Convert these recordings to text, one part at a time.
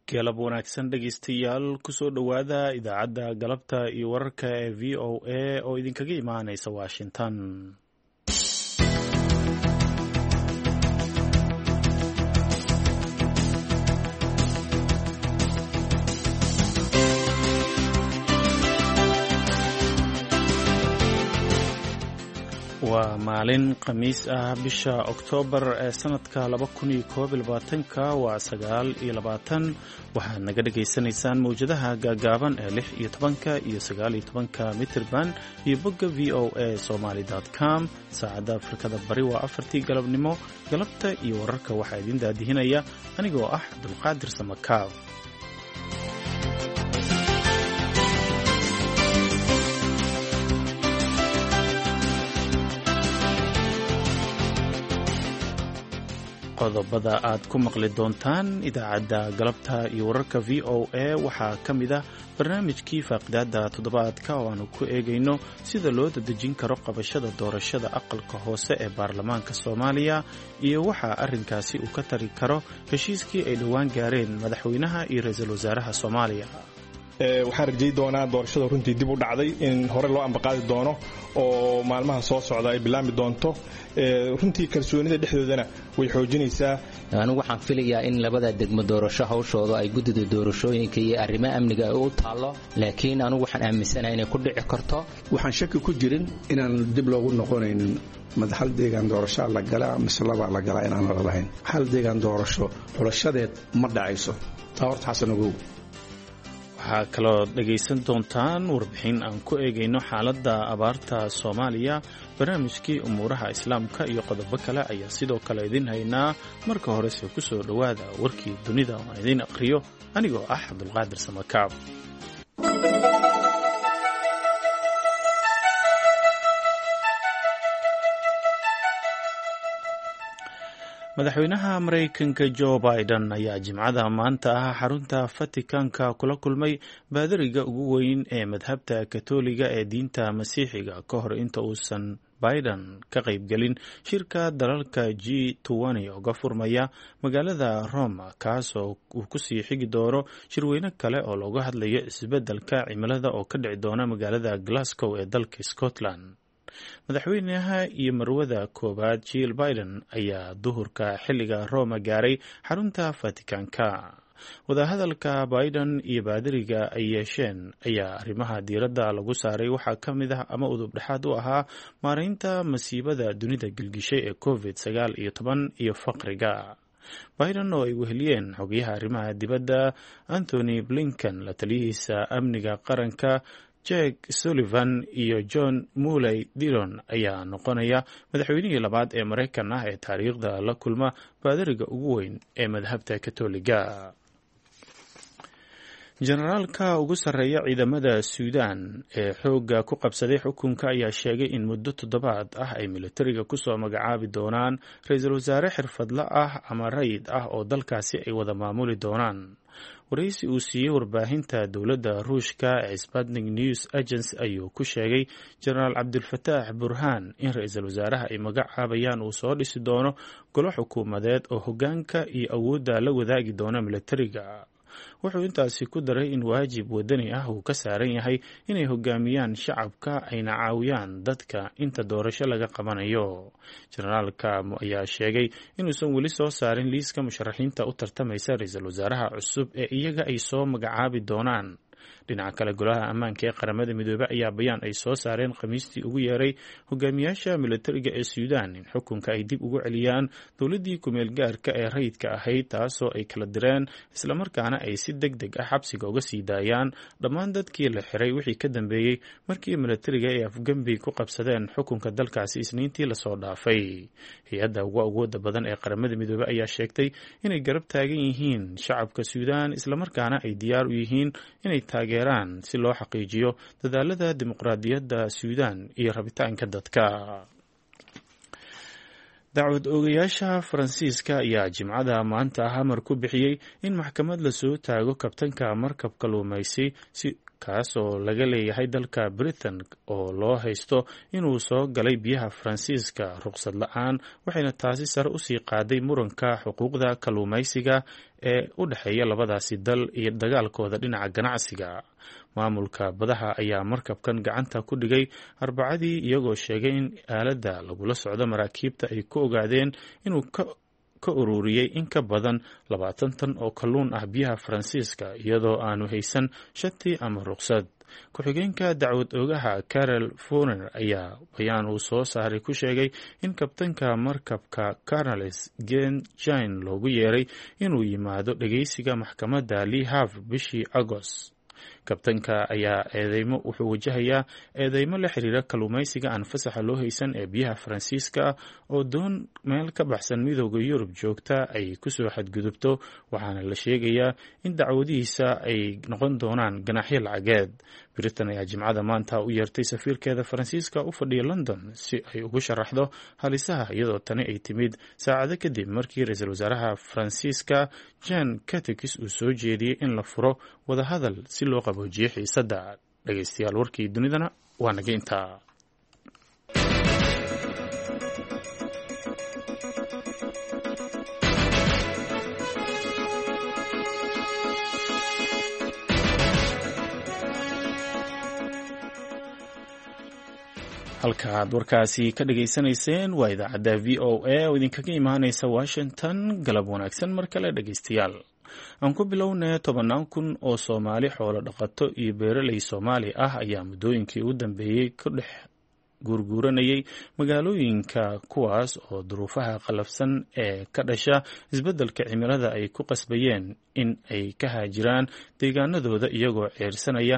galab wanaagsan dhegaystayaal kusoo dhowaada idaacadda galabta iyo wararka ee v o a oo idinkaga imaanaysa washington. waa maalin khamiis ah bisha oktoobar ee sanadka 2021 waa 9 waxaad naga dhagaysanaysaan mawjadaha gaagaaban ee 16 iyo 19 mitirban iyo bogga v o a somali.com. saacadda afrikada bari waa 4 galabnimo. galabta iyo wararka waxaa idin daadihinaya anigoo ah Abdulqaadir Samakaab. qodobada aad ku maqli doontaan idaacadda galabta iyo wararka v o a waxaa ka mid ah barnaamijkii faaqidaada toddobaadka oo aanu ku eegayno sida loo dadejin karo qabashada doorashada aqalka hoose ee baarlamaanka Soomaaliya iyo waxa arrinkaasi uu ka tari karo heshiiskii ay dhowaan gaareen madaxweynaha iyo ra'iisul wasaaraha Soomaaliya. waxaan rajay doonaa doorashada runtii dib u dhacday in hore loo ambaqaadi doono oo maalmaha soo socda ay bilaami doonto. runtii kalsoonida dhexdoodana way xoojinaysaa. anigu waxaan filayaa in labada degmo doorasho hawshooda ay guddida doorashooyinka iyo arrimaha amniga u taalo, laakiin anigu waxaan aaminsanahay inay ku dhici karto. waxaan shaki ku jirin inaan dib loogu noqonaynin hal deegaan doorasho la galaa mise laba la galaa inaan la lahayn. hal deegaan doorasho xulashadeed ma dhacayso. taa horta xasan ogow. waxaa kaloo dhegaysan doontaan warbixin aan ku eegayno xaaladda abaarta Soomaaliya, barnaamijkii umuuraha islaamka iyo qodobo kale ayaa sidoo kale idin haynaa. marka horese ku soo dhowaada warkii dunida oo aan idin aqriyo anigoo ah Abdulqaadir Samakaab. madaxweynaha Mareykanka Joe Biden ayaa jimcada maanta ah xarunta Vaticanka kula kulmay baadariga ugu weyn ee madhabta Katoliga ee diinta Masiixiga ka hor inta uusan Biden ka qaybgelin shirka dalalka G20 uga furmaya magaalada Rome, kaasoo uu ku sii xigi doono shirweyne kale oo looga hadlayo isbeddelka cimilada oo ka dhici doona magaalada Glasgow ee dalka Scotland. madaxweynaha iyo marwada koowaad Jill Biden ayaa duhurka xilliga Rome gaaray xarunta Vaticanka. wadahadalka Biden iyo baadariga ay yeesheen ayaa arrimaha diiradda lagu saaray waxaa ka mid ah ama udub dhexaad u ahaa maareynta masiibada dunida gilgishay ee COVID-19 iyo faqriga. Biden oo ay weheliyeen xogayaha arrimaha dibadda Anthony Blinken, la taliyihiisa amniga qaranka Jake Sullivan iyo John Muley Dillon ayaa noqonaya madaxweynihii labaad ee Mareykan ah ee taariikhda la kulma baadariga ugu weyn ee madhabta Katoliga. generaalka ugu sarreeya ciidamada Suudaan ee xoogga ku qabsaday xukunka ayaa sheegay in muddo 7 ah ay militariga kusoo magacaabi doonaan ra'iisul wasaare xirfadle ah ama rayid ah oo dalkaasi ay wada maamuli doonaan. waraysi uu siiyey warbaahinta dowladda Ruushka ee Sputnik News Agency ayuu ku sheegay Generaal Cabdulfataax Burhaan in ra'iisul wasaaraha ay magacaabayaan uu soo dhisi doono golo xukuumadeed oo hoggaanka iyo awoodda la wadaagi doona militariga. wuxuu intaasi ku daray in waajib wadani ah uu ka saaran yahay inay hogaamiyaan shacabka ayna caawiyaan dadka inta doorasho laga qabanayo. generaalka ayaa sheegay inuusan weli soo saarin liiska musharaxiinta u tartamaysa ra'iisul wasaaraha cusub ee iyaga ay soo magacaabi doonaan. dhinaca kale, golaha ammaanka ee qaramada midoobay ayaa bayaan ay soo saareen khamiistii ugu yeeray hogaamiyaasha militariga ee Suudaan in xukunka ay dib ugu celiyaan dowladdii kumeel gaarka ee rayidka ahayd, taasoo ay kala direen islamarkaana ay si degdeg ah xabsiga uga sii daayaan dhammaan dadkii la xiray wixii ka dambeeyey markii militariga ay afgembi ku qabsadeen xukunka dalkaasi Isniintii lasoo dhaafay. hay-adda ugu awooda badan ee qaramada midoobay ayaa sheegtay inay garab taagan yihiin shacabka Suudaan islamarkaana ay diyaar u yihiin inay taageeraan si loo xaqiijiyo dadaalada dimuqraadiyadda Suudaan iyo rabitaanka dadka. dacwad oogayaasha Faransiiska ayaa jimcada maanta amar ku bixiyey in maxkamad la soo taago kabtanka markab kalluumaysi kaasoo laga leeyahay dalka Britain oo loo haysto inuu soo galay biyaha Faransiiska ruqsad la'aan, waxayna taasi sare u sii qaaday muranka xuquuqda kalluumaysiga ee u dhexeeya labadaasi dal iyo dagaalkooda dhinaca ganacsiga. Maamulka badaha ayaa markabkan gacanta ku dhigay Arbacadii, iyagoo sheegay in aaladda lagula socdo maraakiibta ay ku ogaadeen inuu ka ururiyey in ka badan 20 tan oo kalluun ah biyaha Faransiiska iyadoo aanu haysan shati ama ruqsad. Ku-xigeenka dacwad oogaha Karel Foner ayaa bayaan uu soo saaray ku sheegay in kabtanka markabka Cornelis Genjain loogu yeeray inuu yimaado dhageysiga maxkamadda Le Havre bishii Agost. kabtanka ayaa wuxuu wajahayaa eedeymo la xiriira kalluumaysiga aan fasaxa loo haysan ee biyaha Faransiiska oo doon meel ka baxsan midowda Yurub joogta ay kusoo xadgudubto, waxaana la sheegayaa in dacwadihiisa ay noqon doonaan ganaaxyo lacageed. Britain ayaa Jimcada maanta u yeertay safiirkeeda Faransiiska u fadhiya London si ay ugu sharaxdo halisaha, iyadoo tani ay timid saacado kadib markii ra-iisul wasaaraha Faransiiska Jean Castex uu soo jeediyey in la furo wadahadal si loo qaboojiyo xiisadda. Dhegeystayaal, warkii dunidana waa naga intaa. halka aad warkaasi ka dhageysanayseen waa idaacadda VOA oo idinkaga imaanaysa Washington. galab wanaagsan mar kale dhegeystayaal. aan ku bilownay 10 kun oo Soomaali xoolo dhaqato iyo beeraley Soomaali ah ayaa muddooyinkii u dambeeyay ku dhex guurguuranayay magaalooyinka, kuwaas oo duruufaha qalafsan ee ka dhasha isbeddelka cimilada ay ku qasbayeen in ay ka haajiraan deegaanadooda iyagoo ceersanaya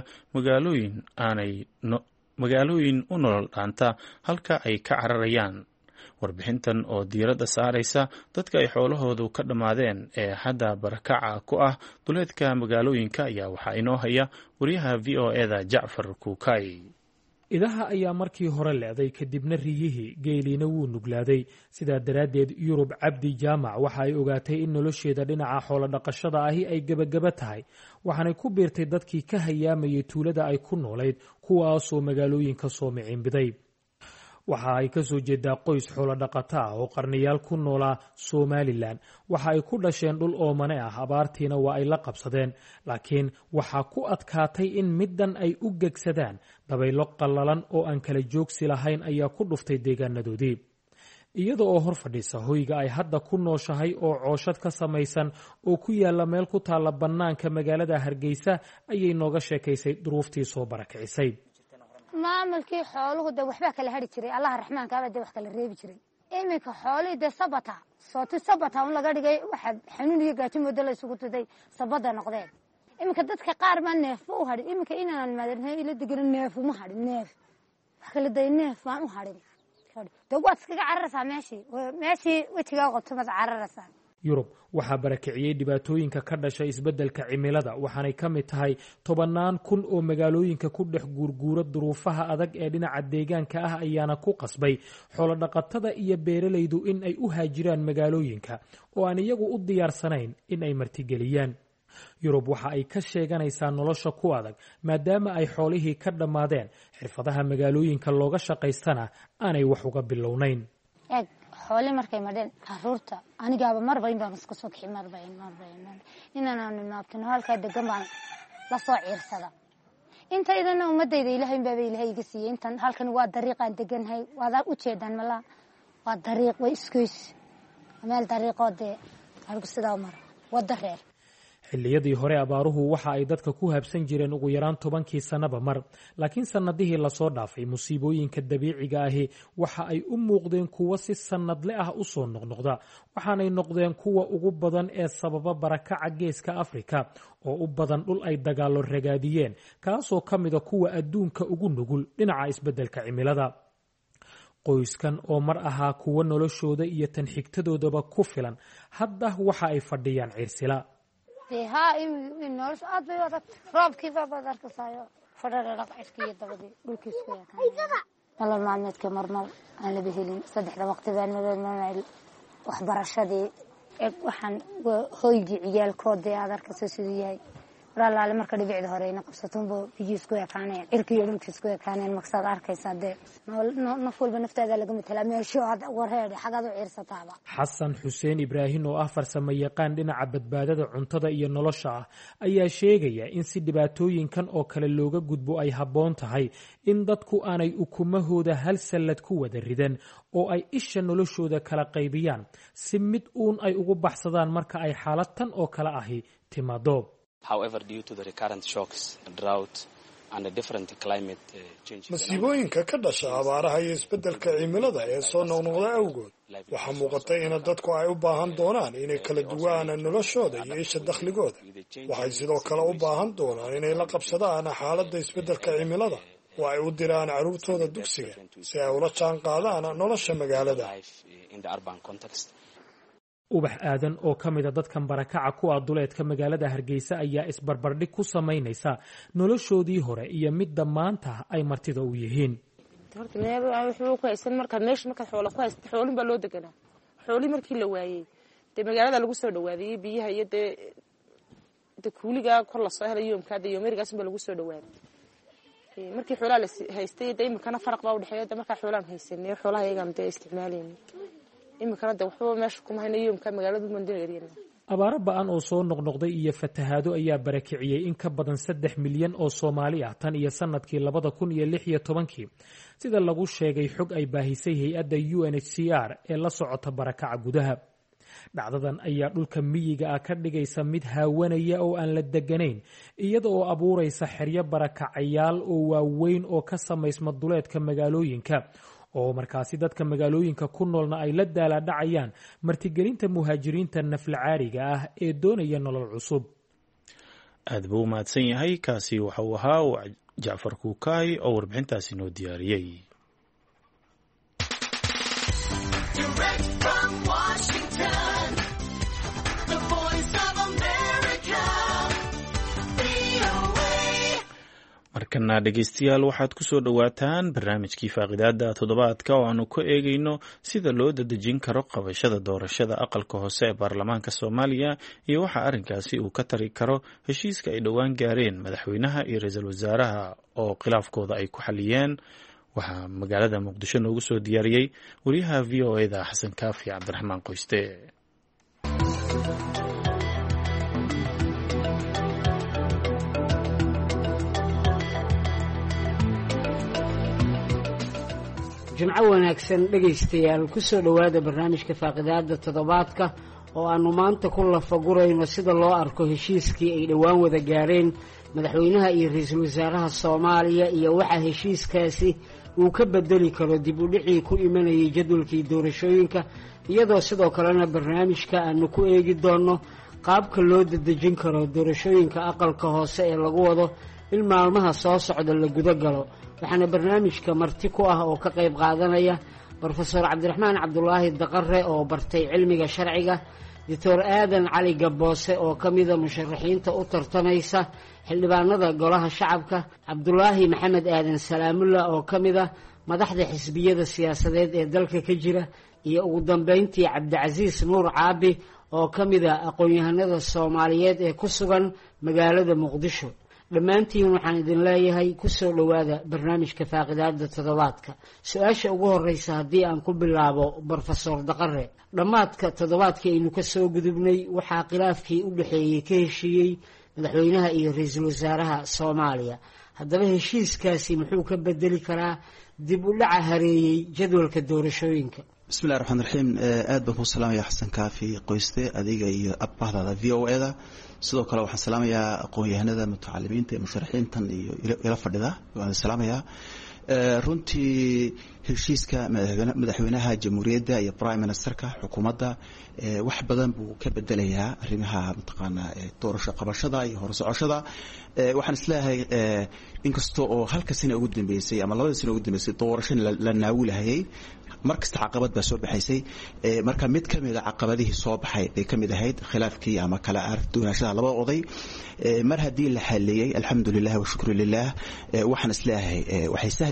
magaalooyin u nolol dhaanta halka ay ka cararayaan. warbixintan oo diiradda saaraysa dadka ay xoolahoodu ka dhammaadeen ee hadda barakaca ku ah duleedka magaalooyinka ayaa waxaa inoo haya wariyaha VOA-da Jacfar Kuukay. idaha ayaa markii hore leeday, kadibna riyihii geeliina wuu nuglaaday. sidaa daraaddeed Yurub Cabdi Jaamac waxa ay ogaatay in nolosheeda dhinaca xoolo dhaqashada ahi ay gebagaba tahay, waxaanay ku biirtay dadkii ka hayaamayay tuulada ay ku noolayd, kuwaasoo magaalooyinka soo miciinbiday. waxa ay ka soo jeedaa qoys xoolo dhaqato ah oo qarniyaal ku noolaa Somaliland. waxa ay ku dhasheen dhul oomane ah, abaartiina waa ay la qabsadeen, laakiin waxaa ku adkaatay in middan ay u gegsadaan. dabaylo qallalan oo aan kala joogsi lahayn ayaa ku dhuftay deegaanadoodii. iyada oo hor fadhiisa hoyga ay hadda ku nooshahay oo cooshad ka samaysan oo ku yaalla meel ku taalla bannaanka magaalada Hargeysa ayay nooga sheekaysay duruuftii soo barakicisay. maamulkii xooluhu de waxba kala hari jiray, Allah raxmaanka ah de wax kala reebi jiray. iminka xoolii de sabata un laga dhigay, waxa xanuun iyo gaajo moodo la isugu tuday sabada noqdeen. iminka dadka qaar ma neef u hadhin, iminka inaan maadnay ila degan neef uma hadhin, neef wax kala day neef baan u hadhin. dawad iskaga cararaysaa meeshii wajiga qotobad cararaysaa. Yurub waxaa barakiciyey dhibaatooyinka ka dhashay isbeddelka cimilada, waxaanay ka mid tahay 10 kun oo magaalooyinka ku dhex guurguura. duruufaha adag ee dhinaca deegaanka ah ayaana ku qasbay xoolo dhaqatada iyo beeralaydu in ay u haajiraan magaalooyinka oo aan iyagu u diyaarsanayn in ay martigeliyaan. Yurub waxa ay ka sheeganaysaa nolosha ku adag maadaama ay xoolihii ka dhammaadeen, xirfadaha magaalooyinka looga shaqaystana aanay wax uga bilownayn. xooli markay madheen caruurta anigaaba marba in baan iska soo kixi marba inaan naabtino halka degan baan la soo ciirsada. inta idana ummadayda Ilaahay baa Ilaahay iga siiyay. intan halkan waa dariiqan deganhay, waad u jeedaan mala waa dariiq way iskoys meel dariiqoode argu sidaa mar wada reer. xilliyadii hore abaaruhu waxa ay dadka ku habsan jireen ugu yaraan 10 sanaba mar, laakiin sanadihii la soo dhaafay musiibooyinka dabiiciga ahi waxa ay u muuqdeen kuwo si sanadle ah u soo noqnoqda, waxaanay noqdeen kuwa ugu badan ee sababa barakaca geeska Afrika oo u badan dhul ay dagaalo ragaadiyeen, kaasoo ka mid ah kuwa adduunka ugu nugul dhinaca isbeddelka cimilada. qoyskan oo mar ahaa kuwa noloshooda iyo tan xigtadoodaba ku filan, hadda waxa ay fadhiyaan ciirsila. ها إنه أصعد بيوضك راب كيف بدر كسايو فرر رق عسكية تبدي قول كيسكية والله ما عملت كمرمر أنا بهلين صدق وقت بين ما وحبر الشدي وحن هويجي عيال كود هذا كسوسية walaalaale marka dhibicda horeyna qabsatunba biyo isku ekaaneen cirka iyo dhulka isku ekaaneen maksaad arkaysaa dee naf walba naftaada laga matalaa meesho warheedhe xagaad u ciirsataaba. xasan xuseen ibraahim oo ah farsamo yaqaan dhinaca badbaadada cuntada iyo nolosha ah ayaa sheegaya in si dhibaatooyinkan oo kale looga gudbo ay habboon tahay in dadku aanay ukumahooda hal sallad ku wada ridan oo ay isha noloshooda kala qaybiyaan si mid uun ay ugu baxsadaan marka ay xaalad tan oo kale ahi timaado. masiibooyinka ka dhasha abaaraha iyo isbeddelka cimilada ee soo noqnoqda awgood waxaa muuqata in dadku ay u baahan doonaan inay kala duwaan noloshooda iyo isha dakhligooda. waxay sidoo kale u baahan doonaan inay la qabsadaan xaaladda isbeddelka cimilada oo ay u diraan carruurtooda dugsiga si ay ula jaan qaadaan nolosha magaalada. ubax aadan oo ka mida dadkan barakaca ku ah duleedka magaalada Hargeysa ayaa isbarbardhig ku samaynaysa noloshoodii hore iyo midda maanta ay martida u yihiin. horta wuxuu ku haysan markaad xoolo ku haysto xoolin baa loo deganaa xooli markii la waayay dee magaalada lagu soo dhawaaday biyaha iyo dee kuuliga kor la soo helay yoomkaada iyo meerigaas baa lagu soo dhawaaday markii xoolaha la haystay dee imkana faraq baa u dhaxeeya dee marka xoolaha haysanay xoolaha iyagan dee isticmaalayeen imkana dee waxba meesha kuma haynayo yoomka magaalada Mandino area. abaaro ba'an oo soo noqnoqday iyo fatahaado ayaa barakiciyey in ka badan 3 milyan oo Soomaali ah tan iyo sanadkii 2016 sida lagu sheegay xog ay baahisay hay'adda UNHCR ee la socota barakaca gudaha. dhacdadan ayaa dhulka miyiga ah ka dhigaysa mid haawanaya oo aan la deganayn iyada oo abuuraysa xeryo barakacayaal oo waaweyn oo ka samaysma duleedka magaalooyinka oo markaasi dadka magaalooyinka ku noolna ay la daala dhacayaan martigelinta muhaajiriinta naflacaariga ah ee doonaya nolol cusub. aad buu mahadsan yahay kaasi waxa uu ahaa Jacfar Kuukay oo warbixintaasi noo diyaariyay. markana dhegeystayaal waxaad ku soo dhowaataan barnaamijkii faaqidaada toddobaadka oo aanu ku eegayno sida loo dadejin karo qabashada doorashada aqalka hoose ee baarlamaanka Soomaaliya iyo waxa arrinkaasi uu ka tari karo heshiiska ay dhowaan gaareen madaxweynaha iyo ra'iisul wasaaraha oo khilaafkooda ay ku xaliyeen. waxaa magaalada Muqdisho noogu soo diyaariyey wariyaha VOA-da Xasan Kaafi Cabdiraxmaan Qoyste. jimco wanaagsan dhegaystayaal ku soo dhowaada barnaamijka faaqidaada toddobaadka oo aanu maanta ku lafagurayno sida loo arko heshiiskii ay dhowaan wada gaareen madaxweynaha iyo ra'iisul wasaaraha Soomaaliya iyo waxa heshiiskaasi uu ka bedeli karo dib u dhicii ku imanayay jadwalkii doorashooyinka iyadoo sidoo kalena barnaamijka aanu ku eegi doono qaabka loo dadejin karo doorashooyinka aqalka hoose ee lagu wado in maalmaha soo socda la guda galo. waxaana barnaamijka marti ku ah oo ka qayb qaadanaya Professor Cabdiraxmaan Cabdulaahi Daqare oo bartay cilmiga sharciga, Dr. Aadan Cali Gaboose oo kamida musharaxiinta u tartamaysa xildhibaanada golaha shacabka, Cabdulaahi Maxamed Aadan Salaamulla oo kamida madaxda xisbiyada siyaasadeed ee dalka ka jira, iyo ugu dambeyntii Cabdicasiis Nuur Caabi oo kamida aqoon-yahanada Soomaaliyeed ee ku sugan magaalada Muqdisho. dhammaantiin waxaan idin leeyahay ku soo dhowaada barnaamijka faaqidaada toddobaadka. su-aasha ugu horeysa haddii aan ku bilaabo Professor Daqare, dhammaadka toddobaadkii aynu ka soo gudubnay waxaa khilaafkii u dhexeeyey ka heshiiyey madaxweynaha iyo ra'iisul wasaaraha Soomaaliya. haddaba heshiiskaasi muxuu ka bedeli karaa dib u dhaca hareeyey jadwalka doorashooyinka? bismillahi raxmaani raxiim. aad baan ku salaamaya Xasan Kaafi Qoyste, adiga iyo abbahdada VOA-da. sidoo kale waxaan salaamayaa aqoon-yahanada mutacalimiinta ee musharaxiintan iyo ila fadhida. waan salaamayaa runtii heshiiska madaxweynaha jamhuuriyadda iyo prime ministerka xukuumadda wax badan buu ka bedelayaa arrimaha mataqaanaa doorasho qabashada iyo horsocoshada. waxaan isleeyahay inkasta oo halka sano ugu dambeysay ama labada sano ugu dambeysay doorasho la naawilahayay markasta caqabad baa soo baxaysay. marka mid ka mid a caqabadihii soo baxay bay ka mid ahayd khilaafkii ama kala arag doonashada labada oday. mar haddii la xaliyey alxamdulilah wa shukru lilah waxaan isleeyahay waxay sahli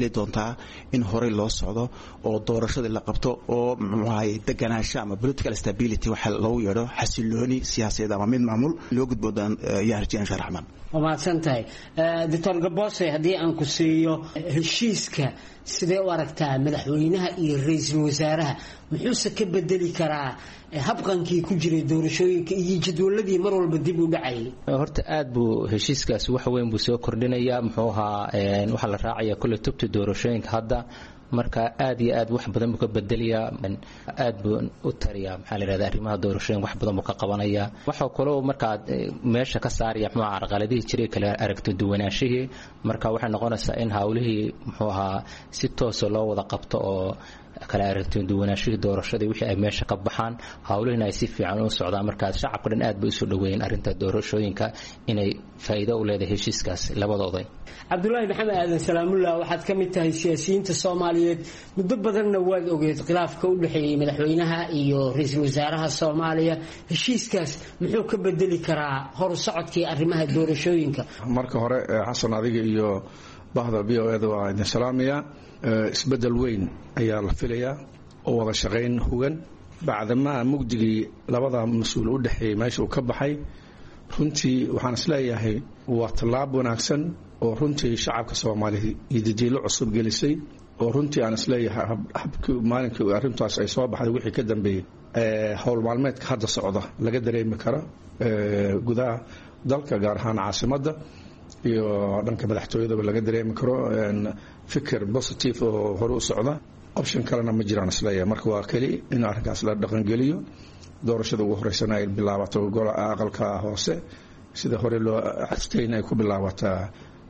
sahli doontaa in horey loo socdo oo doorashadii la qabto oo muxuu ahaye deganaansho ama political stability waxa loogu yeedho xasilooni siyaasadeed ama mid maamul loo gudbo yaa rajeen sharaxman waa mahadsan tahay Dr. Gabose haddii aan ku siiyo heshiiska sidee u aragtaa madaxweynaha iyo ra'iisul wasaaraha muxuuse ka bedeli karaa habqankii ku jiray doorashooyinka iyo jadwaladii mar walba dib u dhacayay horta aad buu heshiiskaas wax weyn buu soo kordhinayaa muxuu ahaa waxa la raacaya kulli tubta doorashooyinka hadda marka aad iyo aad wax badan buu ka bedelayaa aad buu u tariyaa maxaa la yiraahdaa arrimaha doorashooyinka wax badan buu ka qabanayaa waxa kale oo marka meesha ka saaraya muxuu ahaa carqaladihii jiray kala aragto duwanaashihii marka waxay noqonaysaa in hawlihii muxuu ahaa si toos loo wada qabto oo kala aragto duwanaashihii doorashadii wixii ay meesha ka baxaan hawlihina ay si fiican u socdaan marka shacabka dhan aad bay u soo dhaweeyeen arrinta doorashooyinka inay faa'iido u leedahay heshiiskaas labadooda Cabdullaahi Maxamed Aadan Salaamullah waxaad ka mid tahay siyaasiyiinta Soomaaliyeed muddo badanna waad ogeed khilaafka u dhaxeeyay madaxweynaha iyo ra'iisul wasaaraha Soomaaliya heshiiskaas muxuu ka bedeli karaa hor socodkii arrimaha doorashooyinka marka hore xasan adiga iyo bahda BOA waa idin salaamaya isbedel weyn ayaa la filayaa oo wada shaqayn hugan bacdama mugdigii labada mas'uul u dhaxeeyay meesha uu ka baxay runtii waxaan isleeyahay waa tallaabo wanaagsan oo runtii shacabka Soomaaliyeed iyo dadweyne cusub gelisay oo runtii aan isleeyahay habkii maalinkii arrintaas ay soo baxday wixii ka dambeeyay hawl maalmeedka hadda socda laga dareemi karo gudaha dalka gaar ahaan caasimadda iyo dhanka madaxtooyada laga dareemi karo fikir positive oo hore u socda option kalena ma jiraan isleeyahay marka waa kali in arrinkaas la dhaqan geliyo doorashada ugu horeysana ay bilaabato golaha aqalka hoose sida hore loo xasteyn ay ku bilaabataa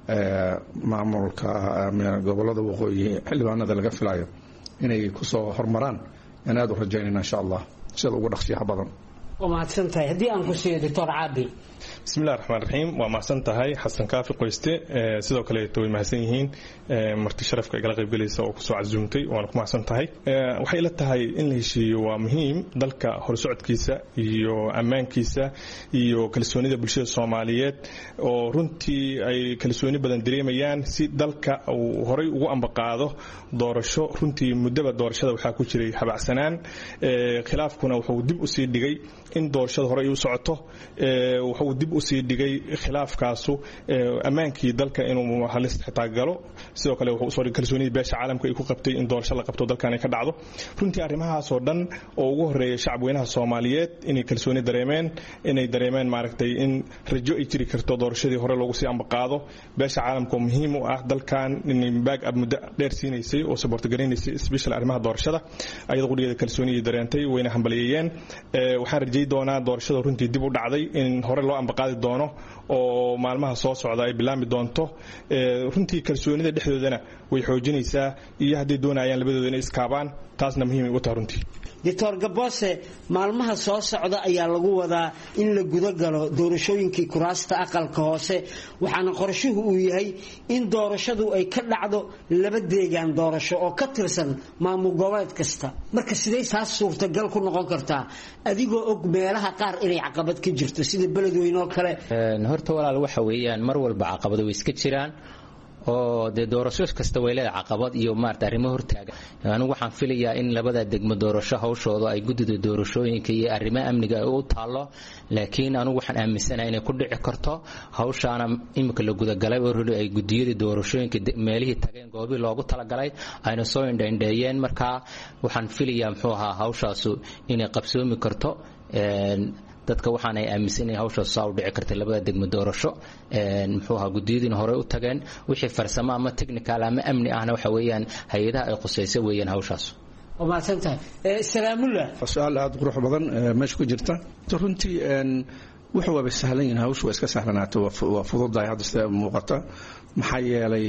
maamulka gobolada waqooyi xildhibaanada laga filayo inay ku soo hormaraan aad u rajaynayna insha Allah sida ugu dhaqsiyaha badan waa mahadsan tahay haddii aan ku siiyo Dr. Caabi bismillaahir rahmaanir rahiim waa mahadsan tahay xasan kaafi qoyste sidoo kale way mahadsan yihiin marti sharafka igala qayb galaysa oo ku soo casuumtay waan ku mahadsan tahay waxay la tahay in la heshiiyo waa muhiim dalka horsocodkiisa iyo ammaankiisa iyo kalsoonida bulshada Soomaaliyeed oo runtii ay kalsooni badan dareemayaan si dalka uu horay ugu ambaqaado doorasho runtii muddaba doorashada waxa ku jiray habacsanaan khilaafkuna wuxuu dib u sii dhigay in doorashada hore ay u socoto wuxuu dib u sii dhigay khilaafkaasu ammaankii dalka inuu halis xitaa galo sidoo kale wuxuu soo dhigay kalsoonida beesha caalamka ay ku qabtay in doorasho la qabto dalkan ay ka dhacdo runtii arrimahaas oo dhan oo ugu horeeyay shacabweynaha Soomaaliyeed inay kalsooni dareemeen maaragtay in rajo ay jiri karto doorashadii hore loogu sii ambaqaado beesha caalamka oo muhiim u ah dalkan in baag ab muddo dheer siinaysay oo support gareynayay special arrimaha doorashada ayadoo qudiyada kalsoonida dareentay wayna hambalyeeyeen waxaan rajay doonaa doorashada runtii dib u dhacday in hore loo ambaqaadi doono oo maalmaha soo socda ay bilaami doonto runtii kalsoonida dhexdoodana way xoojinaysaa iyo haddii doonayaan labadooda inay iskaabaan taasna muhiim ay u tahay runtii Dr. Gabose maalmaha soo socda ayaa lagu wadaa in la guda galo doorashooyinkii kuraasta aqalka hoose waxaana qorshuhu uu yahay in doorashadu ay ka dhacdo laba deegaan doorasho oo ka tirsan maamul goboleed kasta marka sidee taas suurtagal ku noqon kartaa adigoo og meelaha qaar inay caqabad ka jirto sida beledweyne oo kale horta walaal waxa weeyaan mar walba caqabado way iska jiraan oo de doorasho kasta way leedahay caqabad iyo maarta arrimo hortaagan anigu waxaan filayaa in labada degmo doorasho hawshooda ay gudida doorashooyinka iyo arrimo amniga u taalo laakiin anigu waxaan aaminsanahay inay ku dhici karto hawshaana imika la guda galay oo ay gudiyada doorashooyinka meelihii tageen goobii loogu talagalay ayna soo indheeyeen marka waxaan filayaa muxuu ahaa hawshaasu inay qabsoomi karto dadka waxaan ay aaminsan yahay hawsha soo dhici kartay labada degmo doorasho muxuu ahaa gudiyadina hore u tageen wixii farsamo ama technical ama amni ahna waxa weeyaan hay'adaha ay qusayso weeyaan hawshaas وما سنتها السلام الله سؤال هذا روح بدن مش كجرتا runtii wuxuu waba sahlan yahay hawshu iska sahlanaato waa fududahay hadda muuqata maxaa yeelay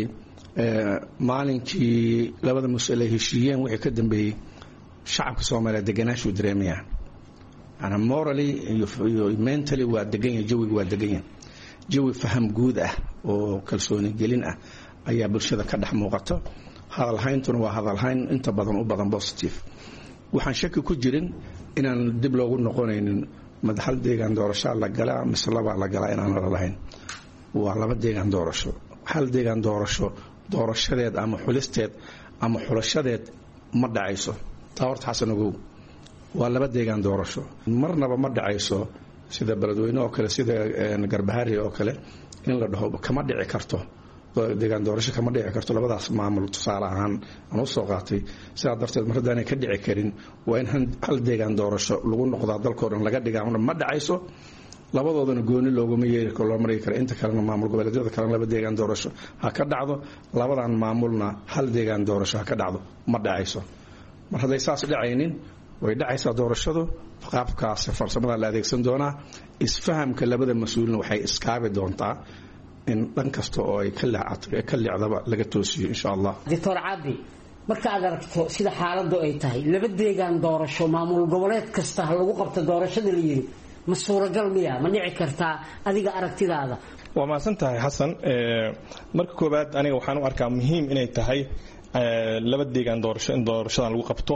maalinkii labada mas'uul ay heshiiyeen wixii ka dambeeyay shacabka Soomaaliyeed deganaashu dareemayaan ana morally iyo mentally waa degan yahay jawiga waa degan yahay jawi faham guud ah oo kalsooni gelin ah ayaa bulshada ka dhex muuqata hadalhayntuna waa hadalhayn inta badan u badan positive waxaan shaki ku jirin inaan dib loogu noqonaynin madaxal deegaan doorasho la galaa mise laba la galaa inaan la lahayn waa laba deegaan doorasho hal deegaan doorasho doorashadeed ama xulisteed ama xulashadeed ma dhacayso taa horta xasan ogow waa laba deegaan doorasho marnaba ma dhacayso sida beledweyne oo kale sida Garbahari oo kale in la dhaho kama dhici karto deegaan doorasho kama dhici karto labadaas maamul tusaale ahaan aan u soo qaatay sidaa darteed mar haddaan ka dhici karin waa in hal deegaan doorasho lagu noqdaa dalkoo dhan laga dhigaa ma dhacayso labadoodana gooni looguma yeeri karo loo mari karo inta kalena maamul goboleedyada kalena laba deegaan doorasho ha ka dhacdo labadan maamulna hal deegaan doorasho ha ka dhacdo ma dhacayso mar hadday saas dhacaynin way dhacaysaa doorashadu qaabkaas farsamada la adeegsan doonaa isfahamka labada mas'uulina waxay iskaabi doontaa in dhan kasta oo ay ka leecdaba laga toosiyo insha Allah Dr. Cabdi marka aad aragto sida xaaladdu ay tahay laba deegaan doorasho maamul goboleed kasta lagu qabto doorashada la yiri ma suuragal miya ma dhici kartaa adiga aragtidaada waa maasantahay xasan marka koobaad aniga waxaan u arkaa muhiim inay tahay laba deegaan doorasho in doorashadan lagu qabto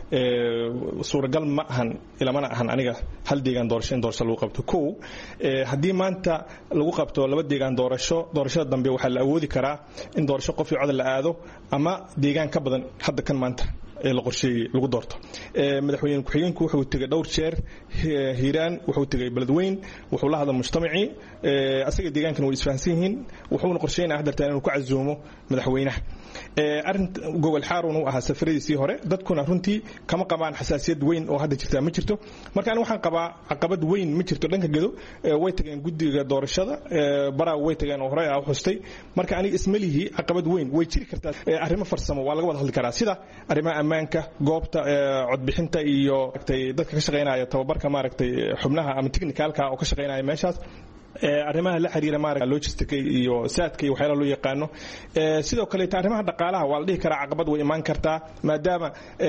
suuragal ma ahan ilamana ahan aniga hal deegaan doorasho in doorasho lagu qabto kow haddii maanta lagu qabto laba deegaan doorashada dambe waxaa la awoodi karaa in doorasho qof iyo cod la aado ama deegaan ka badan hadda kan maanta ee la qorsheeyay lagu doorto madaxweyne ku-xigeenku wuxuu tagay dhowr jeer Hiiraan wuxuu tagay Beledweyne wuxuu la hadlay mujtamaci asaga deegaankan way isfahansan yihiin wuxuuna qorsheynayaa hadartaan inuu ku casuumo madaxweynaha arin gobol xarun uu ahaa safaradiisii hore dadkuna runtii kama qabaan xasaasiyad weyn oo hadda jirta ma jirto marka aniga waxaan qabaa caqabad weyn ma jirto dhanka gedo way tageen guddiga doorashada baraa way tageen oo hore ah xustay marka aniga ismalihi caqabad weyn way jiri kartaa arrimo farsamo waa laga wada hadli karaa sida arrimaha ammaanka goobta codbixinta iyo dadka ka shaqeynaya tababarka maaragtay xubnaha ama technicalka oo ka shaqeynaya meeshaas arrimaha la xiriira maaragtay logistic iyo saadka iyo waxyaalaha loo yaqaano sidoo kale arrimaha dhaqaalaha waa la dhihi karaa caqabad way imaan kartaa maadaama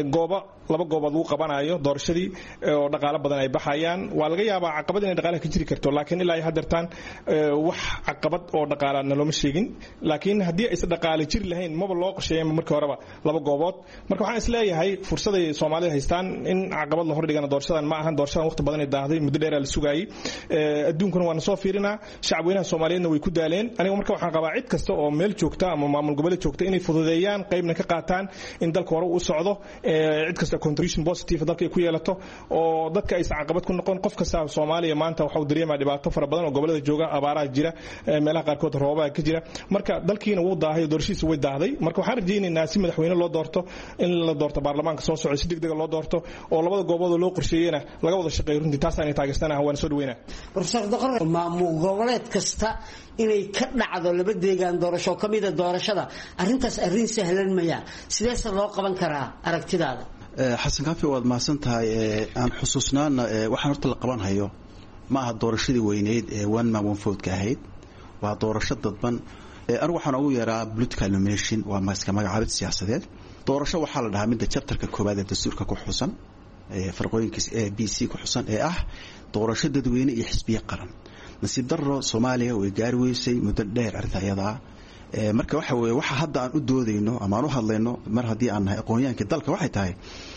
laba goobood uu qabanayo doorashadii oo dhaqaale badan ay baxayaan waa laga yaabaa caqabad inay dhaqaalaha ka jiri karto laakiin ilaa ay hadartaan wax caqabad oo dhaqaalaana looma sheegin laakiin haddii aysan dhaqaale jiri lahayn maba loo qorsheeyay markii horeba laba goobood marka waxaan isleeyahay fursaday Soomaalida haystaan in caqabad la hordhigana doorashadan ma ahan doorashadan waqti badan ay daahday muddo dheer la sugayay adduunkuna waa soo fiirina shacabweynaha Soomaaliyeedna way ku daaleen aniga marka waxaan qabaa cid kasta oo meel joogta ama maamul goboleed joogta inay fududeeyaan qaybna ka qaataan in dalka hore uu socdo cid kasta contribution positive dalka ay ku yeelato oo dadka ay caqabad ku noqon qof kasta Soomaaliya maanta waxa uu dareemaa dhibaato fara badan oo gobolada jooga abaaraha jira meelaha qaar kood roobaba ka jira marka dalkiina wuu daahay doorashiisa way daahday marka waxaan rajaynaynaa si madaxweyne loo doorto in la doorto baarlamaanka soo socdo si degdeg loo doorto oo labada goobood loo qorsheeyayna laga wada shaqeeyo runtii taas aan taageersanahay waan soo dhaweynaa Professor Daqar maamul goboleed kasta inay ka dhacdo laba deegaan doorasho kamida doorashada arintaas arin sahlan maya sidees loo qaban karaa aragtidaada xasan kaafi waad mahadsantahay aan xusuusnaana waxaan horta la qaban hayo ma aha doorashadii weyneed ee one man one vote ka ahayd waa doorasho dadban anigu waxaan ugu yeeraa political nomination waa magacaabid siyaasadeed doorasho waxaa la dhahaa midda chapterka koowaad ee dastuurka ku xusan farqooyinkiisa ABC ku xusan ee ah doorasho dadweyne iyo xisbiye qaran nasiib darro Soomaaliya way gaari weysay muddo dheer arrinta iyada marka waxa weeye waxa hadda aan u doodayno ama aan u hadlayno mar haddii aan nahay aqoonyahanka dalka waxay tahay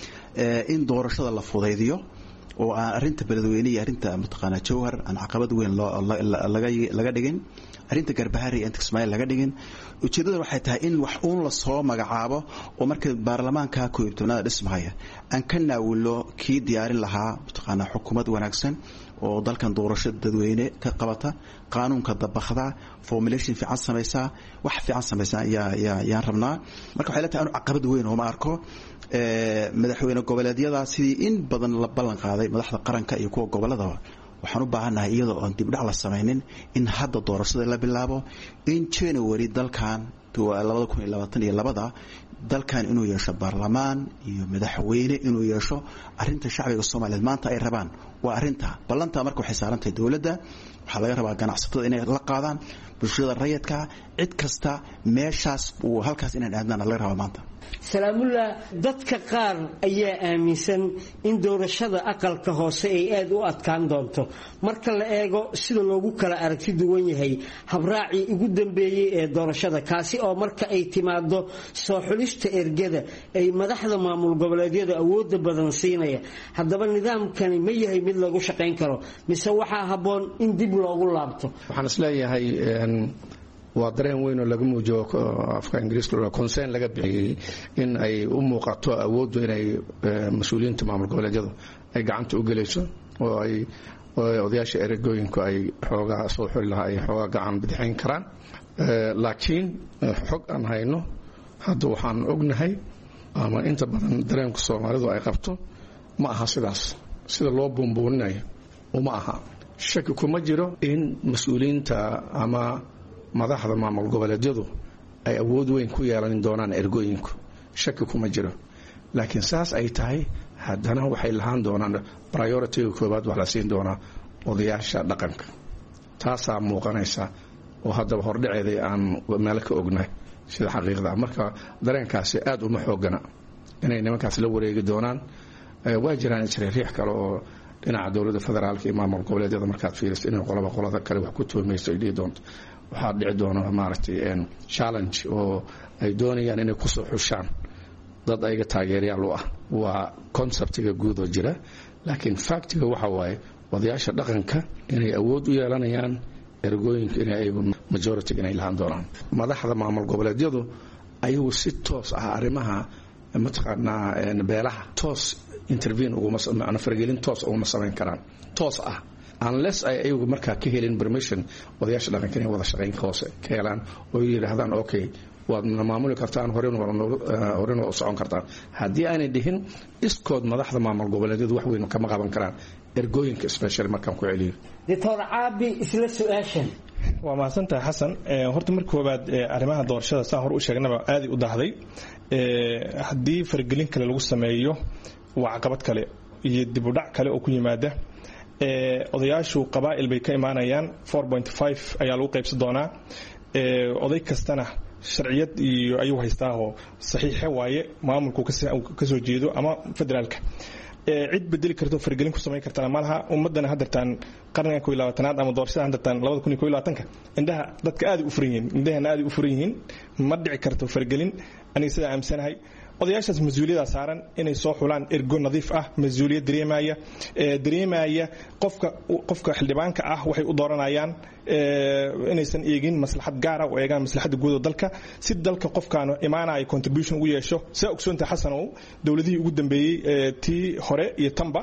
in doorashada la fudaydiyo oo aan arrinta beledweyne iyo arrinta mutaqaana Jowhar aan caqabad weyn laga dhigin arrinta Garbahari iyo Kismaayo laga dhigin ujeedada waxay tahay in wax uun la soo magacaabo oo marka baarlamaanka kooyibtoonada dhismaya aan ka naawilo kii diyaarin lahaa mutaqaana xukuumad wanaagsan oo dalkan doorasho dadweyne ka qabata qaanuunka dabaqda formulation fiican samaysa wax fiican samaysa yaan rabnaa marka waxay la tahay caqabad weyn oo ma arko madaxweyne goboleedyada sidii in badan la ballan qaaday madaxda qaranka iyo kuwa goboladaba waxaan u baahanahay iyadoo aan dib dhac la samaynin in hadda doorashada la bilaabo in January dalkan 2022 dalkan inuu yeesho baarlamaan iyo madaxweyne inuu yeesho arinta shacbiga Soomaaliyeed maanta ay rabaan waa arinta ballanta marka waxay saarantahay dawladda waxa laga rabaa ganacsatada inay la qaadaan bulshada rayidka cid kasta meeshaas uu halkaas inay aadnaan laga rabaa maanta salaamullah dadka qaar ayaa aaminsan in doorashada aqalka hoose ay aad u adkaan doonto marka la eego sida loogu kala aragti duwan yahay habraaci ugu dambeeyay ee doorashada kaasi oo marka ay timaado soo xulista ergada ay madaxda maamul goboleedyada awood badan siinaya haddaba nidaamkani ma yahay mid lagu shaqeyn karo mise waxa haboon in dib loogu laabto waxaan isleeyahay waa dareen weyn oo laga muujiyo afka ingiriiska concern laga bixiyey in ay u muuqato awooddu inay mas-uuliyiinta maamul goboleedyadu ay gacanta u gelayso oo ay odayaasha eragooyinku ay xoogaa soo xuli lahaa ay xoogaa gacan bidixayn karaan laakiin xog aan hayno hadda waxaan ognahay ama inta badan dareenka soomaalidu ay qabto ma aha sidaas sida loo buunbuuninayo uma aha shaki kuma jiro in mas-uuliyiinta ama madaxda maamul goboleedyadu ay awood weyn ku yeelan doonaan ergooyinku shaki kuma jiro laakiin saas ay tahay haddana waxay lahaan doonaan priority-ga koobaad wax la siin doonaa odayaasha dhaqanka taasaa muuqanaysa oo haddaba hordhaceeday aan meelo ka ognahay sida xaqiiqda marka dareenkaasi aad uma xoogana inay nimankaas la wareegi doonaan waa jiraan isriix kale oo dhinaca dowladda federaalka iyo maamul goboleedyada markaad fiiriso inay qolada kale wax ku toomayso ay dhihi doonto waxaa dhici doona maaragtay challenge oo ay doonayaan inay kusoo xushaan dad ayaga taageerayaal u ah waa conceptiga guud oo jira laakiin factiga waxa waaye odayaasha dhaqanka inay awood u yeelanayaan ergooyinka inay ayagu majority inay lahaan doonaan madaxda maamul goboleedyadu ayagu si toos ah arrimaha mataqaanaa beelaha toos intervene uguma fargelin toos uguma samayn karaan toos ah unless ay ayagu markaa ka helin permission odayaasha dhaqanka inay wada shaqayn hoose ka helaan oo yidhaahdaan okay waad maamuli kartaan horena waa u socon kartaan haddii aanay dhihin iskood madaxda maamul goboleedyadu wax weyn kama qaban karaan ergooyinka special markaan ku celiyo doctor Caabi isla su'aashan waa mahadsantahay xasan horta marka koobaad arrimaha doorashada saa hor u sheegnaba aad u dahday haddii fargelin kale lagu sameeyo waa caqabad kale iyo dib u dhac kale oo ku yimaada odayaashu qabaa'il bay ka imaanayaan 4.5 ayaa lagu qaybsan doonaa oday kastana sharciyad iyo ayuu haystaa oo saxiixa waaye maamulku ka soo jeedo ama federaalka cid bedeli karto fargelin ku sameyn kartana malaha ummadana hadartaan qarnigan 2020 ama doorashada hadartaan 2020 indhaha dadka aad u furan yihiin indhahana aad u furan yihiin ma dhici karto fargelin aniga sida aamsanahay odayaashaas mas'uuliyada saaran inay soo xulaan ergo nadiif ah mas'uuliyad dareemaya qofka xildhibaanka ah waxay u dooranayaan inaysan eegin maslaxad gaar ah oo eegaan maslaxada guud ee dalka si dalka qofkaanu imaanaya contribution u yeesho sida ogsoonta xasanow dawladihii ugu dambeeyay tii hore iyo tamba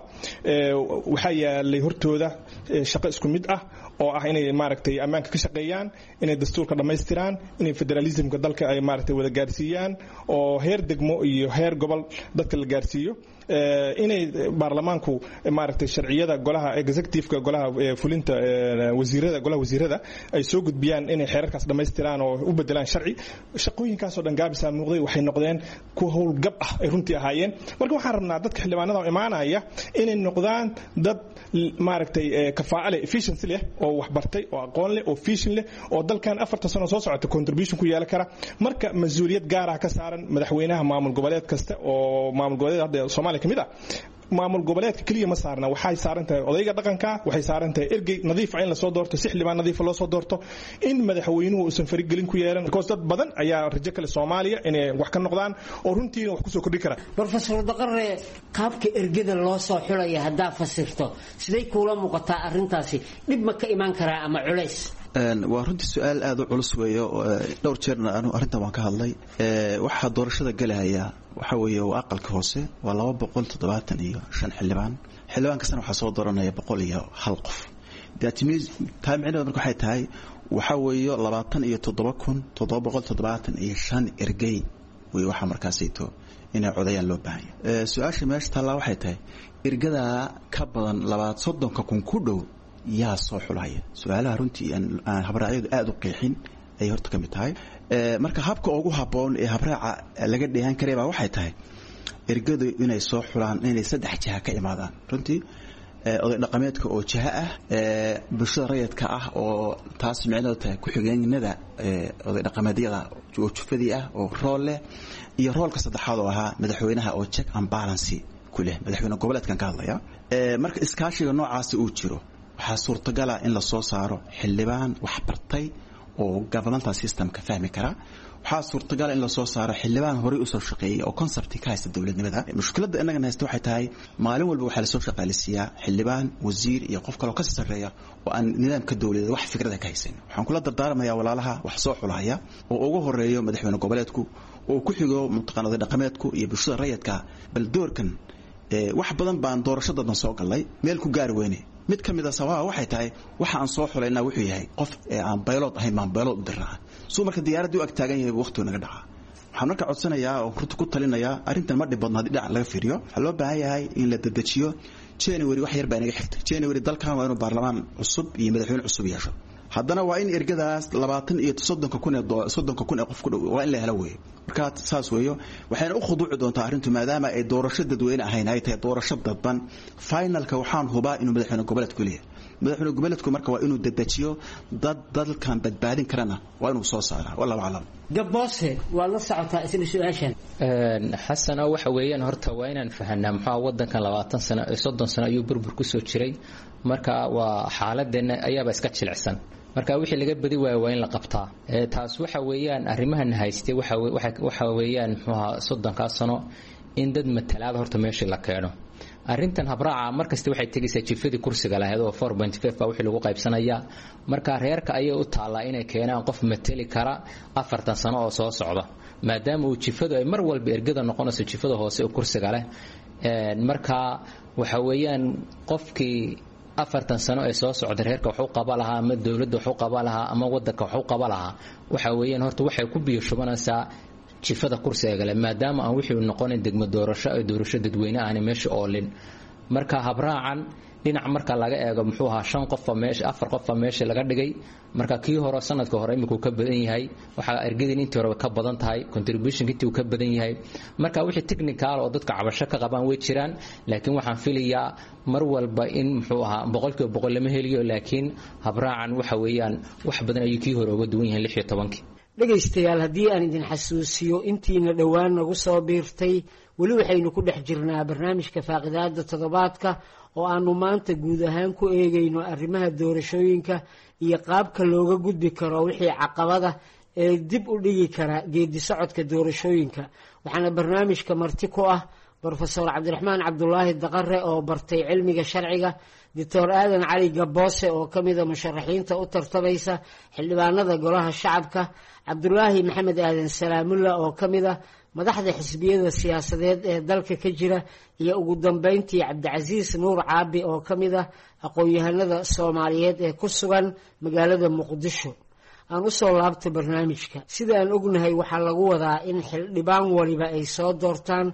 waxa yaalay hortooda shaqo isku mid ah oo ah inay maaragtay ammaanka ka shaqeeyaan inay dastuurka dhameystiraan inay federalismka dalka ay maaragtay wada gaarsiiyaan oo heer degmo iyo heer gobol dadka la gaarsiiyo inay baarlamaanku maaragtay sharciyada golaha executive-ka golaha fulinta golaha wasiirada ay soo gudbiyaan inay xeerarkaas dhameystiraan oo u bedelaan sharci shaqooyinkaas oo dhan gaabisa muuqday waxay noqdeen ku howlgab ah ay runtii ahaayeen marka waxaan rabnaa dadka xildhibaanada imaanaya inay noqdaan dad maaragtay kafaa'ale efficiency leh oo wax bartay oo aqoon leh oo vision leh oo dalkan 4 sano soo socota contribution ku yeelan kara marka mas'uuliyad gaar ah ka saaran madaxweynaha maamul goboleed kasta oo maamul goboleed hadda Soomaaliya kamid ah maamul goboleedka kaliya ma saarna waxay saaran tahay odayga dhaqanka waxay saaran tahay ergey nadiif ah in la soo doorto si xildhibaan nadiif loo soo doorto in madaxweynuhu uusan farigelin ku yeelan because dad badan ayaa rajo kale Soomaaliya inay wax ka noqdaan oo runtii wax ku soo kordhi kara professor Daqare qaabka ergada loo soo xulaya hadaa fasirto siday kula muuqataa arintaasi dib ma ka iman karaa ama culays waa runtii su'aal aad u culus weeyo dhowr jeerna aanu arintan waan ka hadlay waxa doorashada galaya waxa weeye waa aqalka hoose waa 275 xildhibaan kasana waxa soo dooranaya 101 qof daatimiis taamicnada marka waxay tahay waxa weeye 27775 ergey way waxa markaasayto inay codayaan loo baahan yahay su'aasha meesha taala waxay tahay ergada ka badan 230 ku dhow yaa soo xulaya su'aalaha runtii aan habraacyo aad u qeexin ay horta kamid tahay marka habka ugu haboon ee habraaca laga dheehan karay baa waxay tahay ergadu inay soo xulaan inay 3 jiha ka imaadaan runtii oday dhaqameedka oo jiha ah bulshada rayidka ah oo taas micnaheedu tahay ku xigeenada oday dhaqameedyada oo jufadii ah oo rool leh iyo roolka saddexaad oo ahaa madaxweynaha oo check and balance ku leh madaxweynaha goboleedkan ka hadlaya marka iskaashiga noocaas uu jiro waxaa suurtagal ah in la soo saaro xildhibaan wax bartay oo governmental systemka fahmi kara waxaa suurtagal in la soo saaro xildhibaan horey u soo shaqeeyay oo concept ka haysta dawladnimada mushkiladda inaga haysta waxay tahay maalin walba waxa la soo shaqaalisiyaa xildhibaan wasiir iyo qof kale oo ka sareeya oo aan nidaamka dawladda wax fikrad ka haysan waxaan kula dardaarmayaa walaalaha wax soo xulaya oo ugu horeeyo madaxweyne goboleedku oo ku xigo mutaqaanada dhaqameedku iyo bulshada rayidka bal doorkan wax badan baan doorashada soo galay meel ku gaar weyne mid kamid ah sababa waxay tahay waxa aan soo xulayna wuxuu yahay qof aan pilot ahayn baan pilot u diraa soo marka diyaaraddu ag taagan yahay waqtiga naga dhaca waxaan marka codsanayaa oo runta ku talinayaa arrintan ma dhibadna hadii dhac laga fiiriyo waxa loo baahan yahay in la dedejiyo January wax yar baa inaga xigtay January dalkan waa inuu baarlamaan cusub iyo madaxweyne cusub yeesho haddana waa in ergadaas 20 iyo 30 kun ee qof ku dhow waa in la helo weey marka saas weeyo waxayna u khuduuci doontaa arrintu maadaama ay doorasho dadweyne ahayn ay tahay doorasho dadban finalka waxaan hubaa inuu madaxweyne goboleedku leeyahay madaxweyne goboleedku marka waa inuu dedejiyo dalkan badbaadin karana waa inuu soo saaraa wallahu a'lam gaboose waa la socotaa isla su'aashan xasan waxa weeyaan horta waa inaan fahanaa maxaa wadankan 20 sano 30 sano ayuu burbur ku soo jiray marka waa xaaladena ayaaba iska jilicsan marka wixii laga badi waa in la qabtaa taas waxa weeyaan arrimahan haystay waxa weeyaan muxuu 30 sano in dad matalaad horta meeshii la keeno arrintan habraaca markasta waxay tagaysaa jifadii kursiga lahayd oo 4.5 baa wixii lagu qaybsanayaa marka reerka ayay u taalaa inay keenaan qof matali kara 40 sano oo soo socda maadaama uu jifadu ay mar walba ergada noqonayso jifada hoose oo kursiga leh marka waxa weeyaan qofkii 40 sano ee soo socda reerka wuxuu qaba lahaa ama dawladda wuxuu qaba lahaa ama wadanka wuxuu qaba lahaa waxa weeyaan horta waxay ku biyo shubanaysaa jifada kursiga gale maadaama aan wixii noqonin degmo doorasho ay doorasho dadweyne aan meesha oolin marka habraacan dhinac marka laga eego muxuu ahaa 5 qof meesha 4 qof meesha laga dhigay marka kii hore sanadka hore iminku ka badan yahay waxa ergadin intii hore ka badan tahay contribution intii uu ka badan yahay marka wixii technical oo dadka cabasho ka qabaan way jiraan laakiin waxaan filayaa mar walba in muxuu ahaa 100% lama heliyo laakiin habraacan waxa weeyaan wax badan ayuu kii hore uga duwan yahay 16 dhagaystayaal haddii aan idin xasuusiyo intiina dhowaan nagu soo biirtay weli waxaynu ku dhex jirnaa barnaamijka faaqidaada toddobaadka oo aanu maanta guud ahaan ku eegayno arrimaha doorashooyinka iyo qaabka looga gudbi karo wixii caqabada ee dib u dhigi kara geedi socodka doorashooyinka waxaana barnaamijka marti ku ah Professor Cabdiraxmaan Cabdullaahi Daqare oo bartay cilmiga sharciga Dr. Aadan Cali Gaboose oo kamida musharaxiinta u tartamaysa xildhibaanada golaha shacabka Cabdullaahi Maxamed Aadan Salaamulla oo kamida madaxda xisbiyada siyaasadeed ee dalka ka jira iyo ugu dambeyntii Cabdicasiis Nuur Caabi oo kamida aqoon-yahanada Soomaaliyeed ee ku sugan magaalada Muqdisho aan u soo laabtay barnaamijka sida aan ognahay waxa lagu wadaa in xildhibaan waliba ay soo doortaan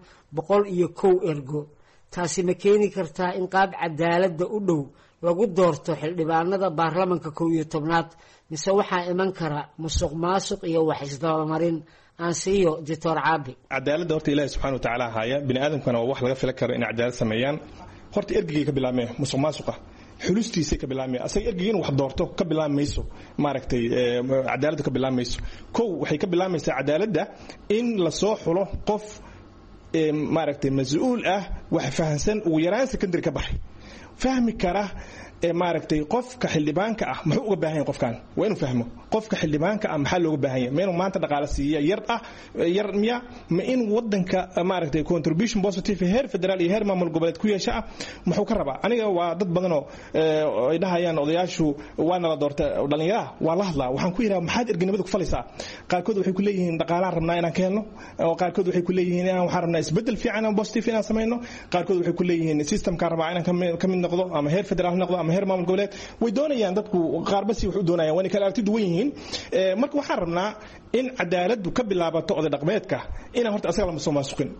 101 ergo taasi ma keeni kartaa in qaab cadaalada u dhow lagu doorto xildhibaanada baarlamaanka 11aad mise waxa iman kara musuqmaasuq iyo wax isdabamarin aan siiyo Dr. Caabi cadaalada horta Ilaahay subhanahu wa ta'ala haya bini aadamkana wax laga filan karo in cadaalad sameeyaan horta ergigii ka bilaabmay musuqmaasuqa xulustiisa ka bilaabmay asaga ergigii wax doorto ka bilaabmayso maaragtay cadaalada ka bilaabmayso waxay ka bilaabmaysaa cadaalada in la soo xulo qof maaragtay mas'uul ah wax fahansan ugu yaraan secondary ka baxay fahmi kara maaragtay qofka xildhibaanka ah muxuu uga baahan yahay qofkan waa inuu fahmo qofka xildhibaanka ah maxaa looga baahan yahay meenu maanta dhaqaale siiya yar miya ma in wadanka maaragtay contribution positive heer federal iyo heer maamul goboleed ku yeesha muxuu ka rabaa aniga waa dad badan oo ay dhahayaan odayaashu waana la doorta dhalinyarada waa la hadlaa waxaan ku yiraahdaa maxaad erganimada ku falaysaa qaarkood waxay ku leeyihiin dhaqaalaha rabnaa inaan ka helno oo qaarkood waxay ku leeyihiin inaan waxaan rabnaa isbedel fiican oo positive inaan sameeyno qaarkood waxay ku leeyihiin systemka rabaa inaan ka mid noqdo ama heer federal noqdo heer maamul goboleed way doonayaan dadku qaar basi wax u doonayaan waan kala aragti duwan yihiin marka waxaan rabnaa in cadaaladu ka bilaabato oday dhaqameedka inaan horta asaga la musuqmaasuqin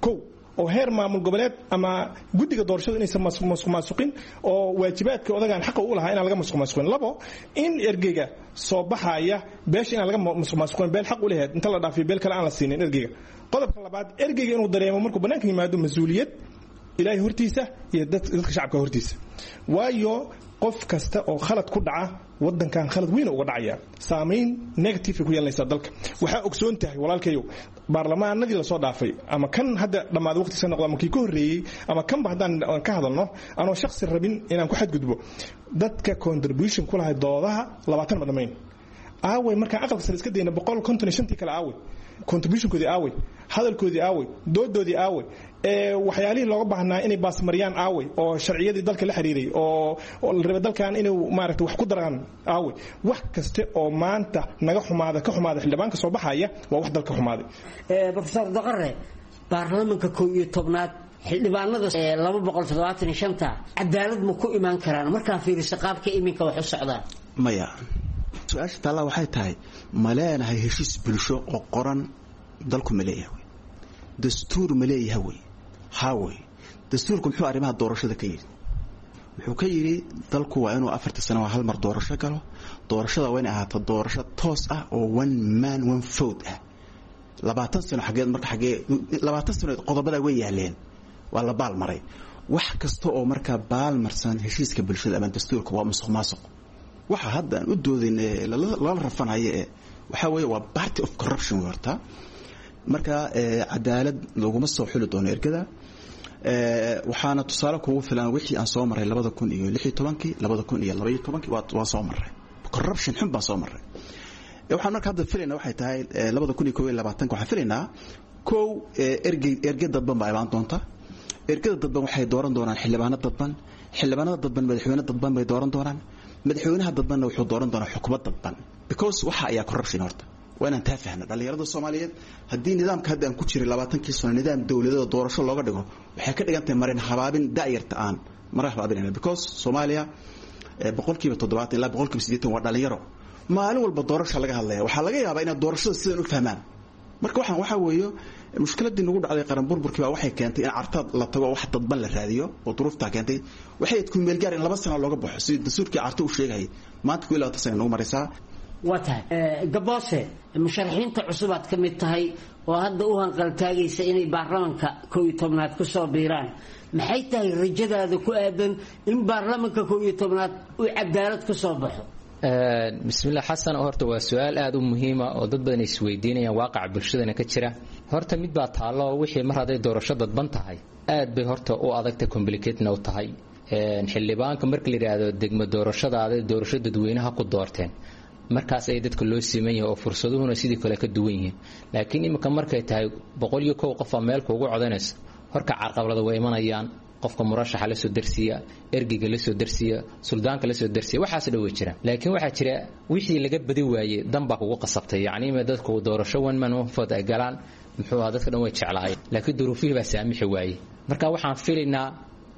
oo heer maamul goboleed ama guddiga doorashada inaysan musuqmaasuqin oo waajibaadka odagaan xaq u lahaa inaan laga musuqmaasuqin labo in ergeyga soo baxaya beesha inaan laga musuqmaasuqin beel xaq u leeyahay inta la dhaafiyo beel kale aan la siinin ergeyga qodobka labaad ergeyga inuu dareemo markuu banaanka yimaado mas'uuliyad ilaahay hortiisa iyo dadka shacabka hortiisa waayo qof kasta oo khalad ku dhaca wadankan khalad weyn uga dhacaya saameyn negative ku yeelanaysa dalka waxa ogsoon tahay walaalkayo baarlamaanadii la soo dhaafay ama kan hadda dhamaad waqtigiisa noqdo ama kii ka horeeyay ama kan ba hadaan ka hadalno anoo shakhsi rabin inaan ku xadgudbo dadka contribution ku lahayd doodaha 20 madamayn aaway markaan aqalka sare iska dayna 155 kale aaway contributionkoodii aaway hadalkoodii aaway doodoodii aaway waxyaalihii looga baahnaa inay baasmariyaan aaway oo sharciyadii dalka la xiriiray oo la rabay dalkan inuu maaragtay wax ku daraan aaway wax kaste oo maanta naga xumaada ka xumaada xildhibaanka soo baxaya waa wax dalka xumaaday professor Daqare baarlamaanka 11aad xildhibaanada 275 cadaalad ma ku imaan karaan marka fiiriso qaabka iminka wax u socdaan maya su'aasha taala waxay tahay maleenahay heshiis bulsho oo qoran dalku maleeyahay dastuur maleeyahay haaway dastuurku muxuu arrimaha doorashada ka yiri wuxuu ka yiri dalku waa inuu 4 sano hal mar doorasho galo doorashada waa in ahaato doorasho toos ah oo one man one vote ah 20 sano xageed marka xagee 20 sano qodobada way yaaleen waa la baal maray wax kasta oo marka baal marsan heshiiska bulshada ama dastuurka waa musuqmaasuq waxa hadda u doodin la rafanayo waxa weeye waa party of corruption warta marka cadaalad laguma soo xuli doono ergada waxaana tusaale kugu filan wixii aan soo maray 2016 2012 waa soo maray corruption xun baa soo maray waxaan marka hadda filayna waxay tahay 2021 waxaan filaynaa koow ergada dadban baa imaan doonta ergada dadban waxay dooran doonaan xildhibaanada dadban madaxweyne dadban bay dooran doonaan madaxweynaha dadbanna wuxuu dooran doonaa xukuumad dadban because waxa ayaa corruption horta waa inaan taa fahno dhalinyarada Soomaaliyeed haddii nidaamka hadda aan ku jiray 20 sano nidaam dawladeed doorasho looga dhigo waxay ka dhigan tahay marin habaabin daayirta aan marin habaabin because Soomaaliya 70% ilaa 80% waa dhalinyaro maalin walba doorasho laga hadlaya waxa laga yaabaa in doorashada sidan u fahmaan marka waxa weeyo mushkiladii nagu dhacday qaran burburkii baa waxay keentay in cartad la tago wax dadban la raadiyo oo duruufta keentay waxay ku meel gaar in 2 sano looga baxo si dastuurkii carto u sheegay maanta ku ilaa 2 sano nagu maraysaa wata gaboose musharaxiinta cusub aad ka mid tahay oo hadda u hanqal taagaysa inay baarlamaanka 11aad ku soo biiraan maxay tahay rajadaada ku aadan in baarlamaanka 11aad uu cadaalad ku soo baxo bismillah xasan horta waa su'aal aad u muhiim ah oo dad badan isweydiinayaan waaqaca bulshadana ka jira horta mid baa taalo wixii mar haday doorasho dadban tahay aad bay horta u adagtay complicated u tahay xildhibaanka markii la yiraahdo degmo doorashadaada doorasho dadweynaha ku doorteen markaas ay dadka loo siman yahay oo fursaduhuna sidii kale ka duwan yihiin laakiin imika markay tahay 101 qof meel kuugu codanaysa horka carqabalada way imanayaan qofka murashaxa la soo darsiya ergiga la soo darsiya suldaanka la soo darsiya waxaas dhawaa jira laakiin waxa jira wixii laga badi waayay danba kugu qasabtay yaani ma dadku doorasho one man one vote ay galaan muxuu ahaa dadka dhan way jeclaayeen laakiin duruufihii baa saamixi waayay marka waxaan filaynaa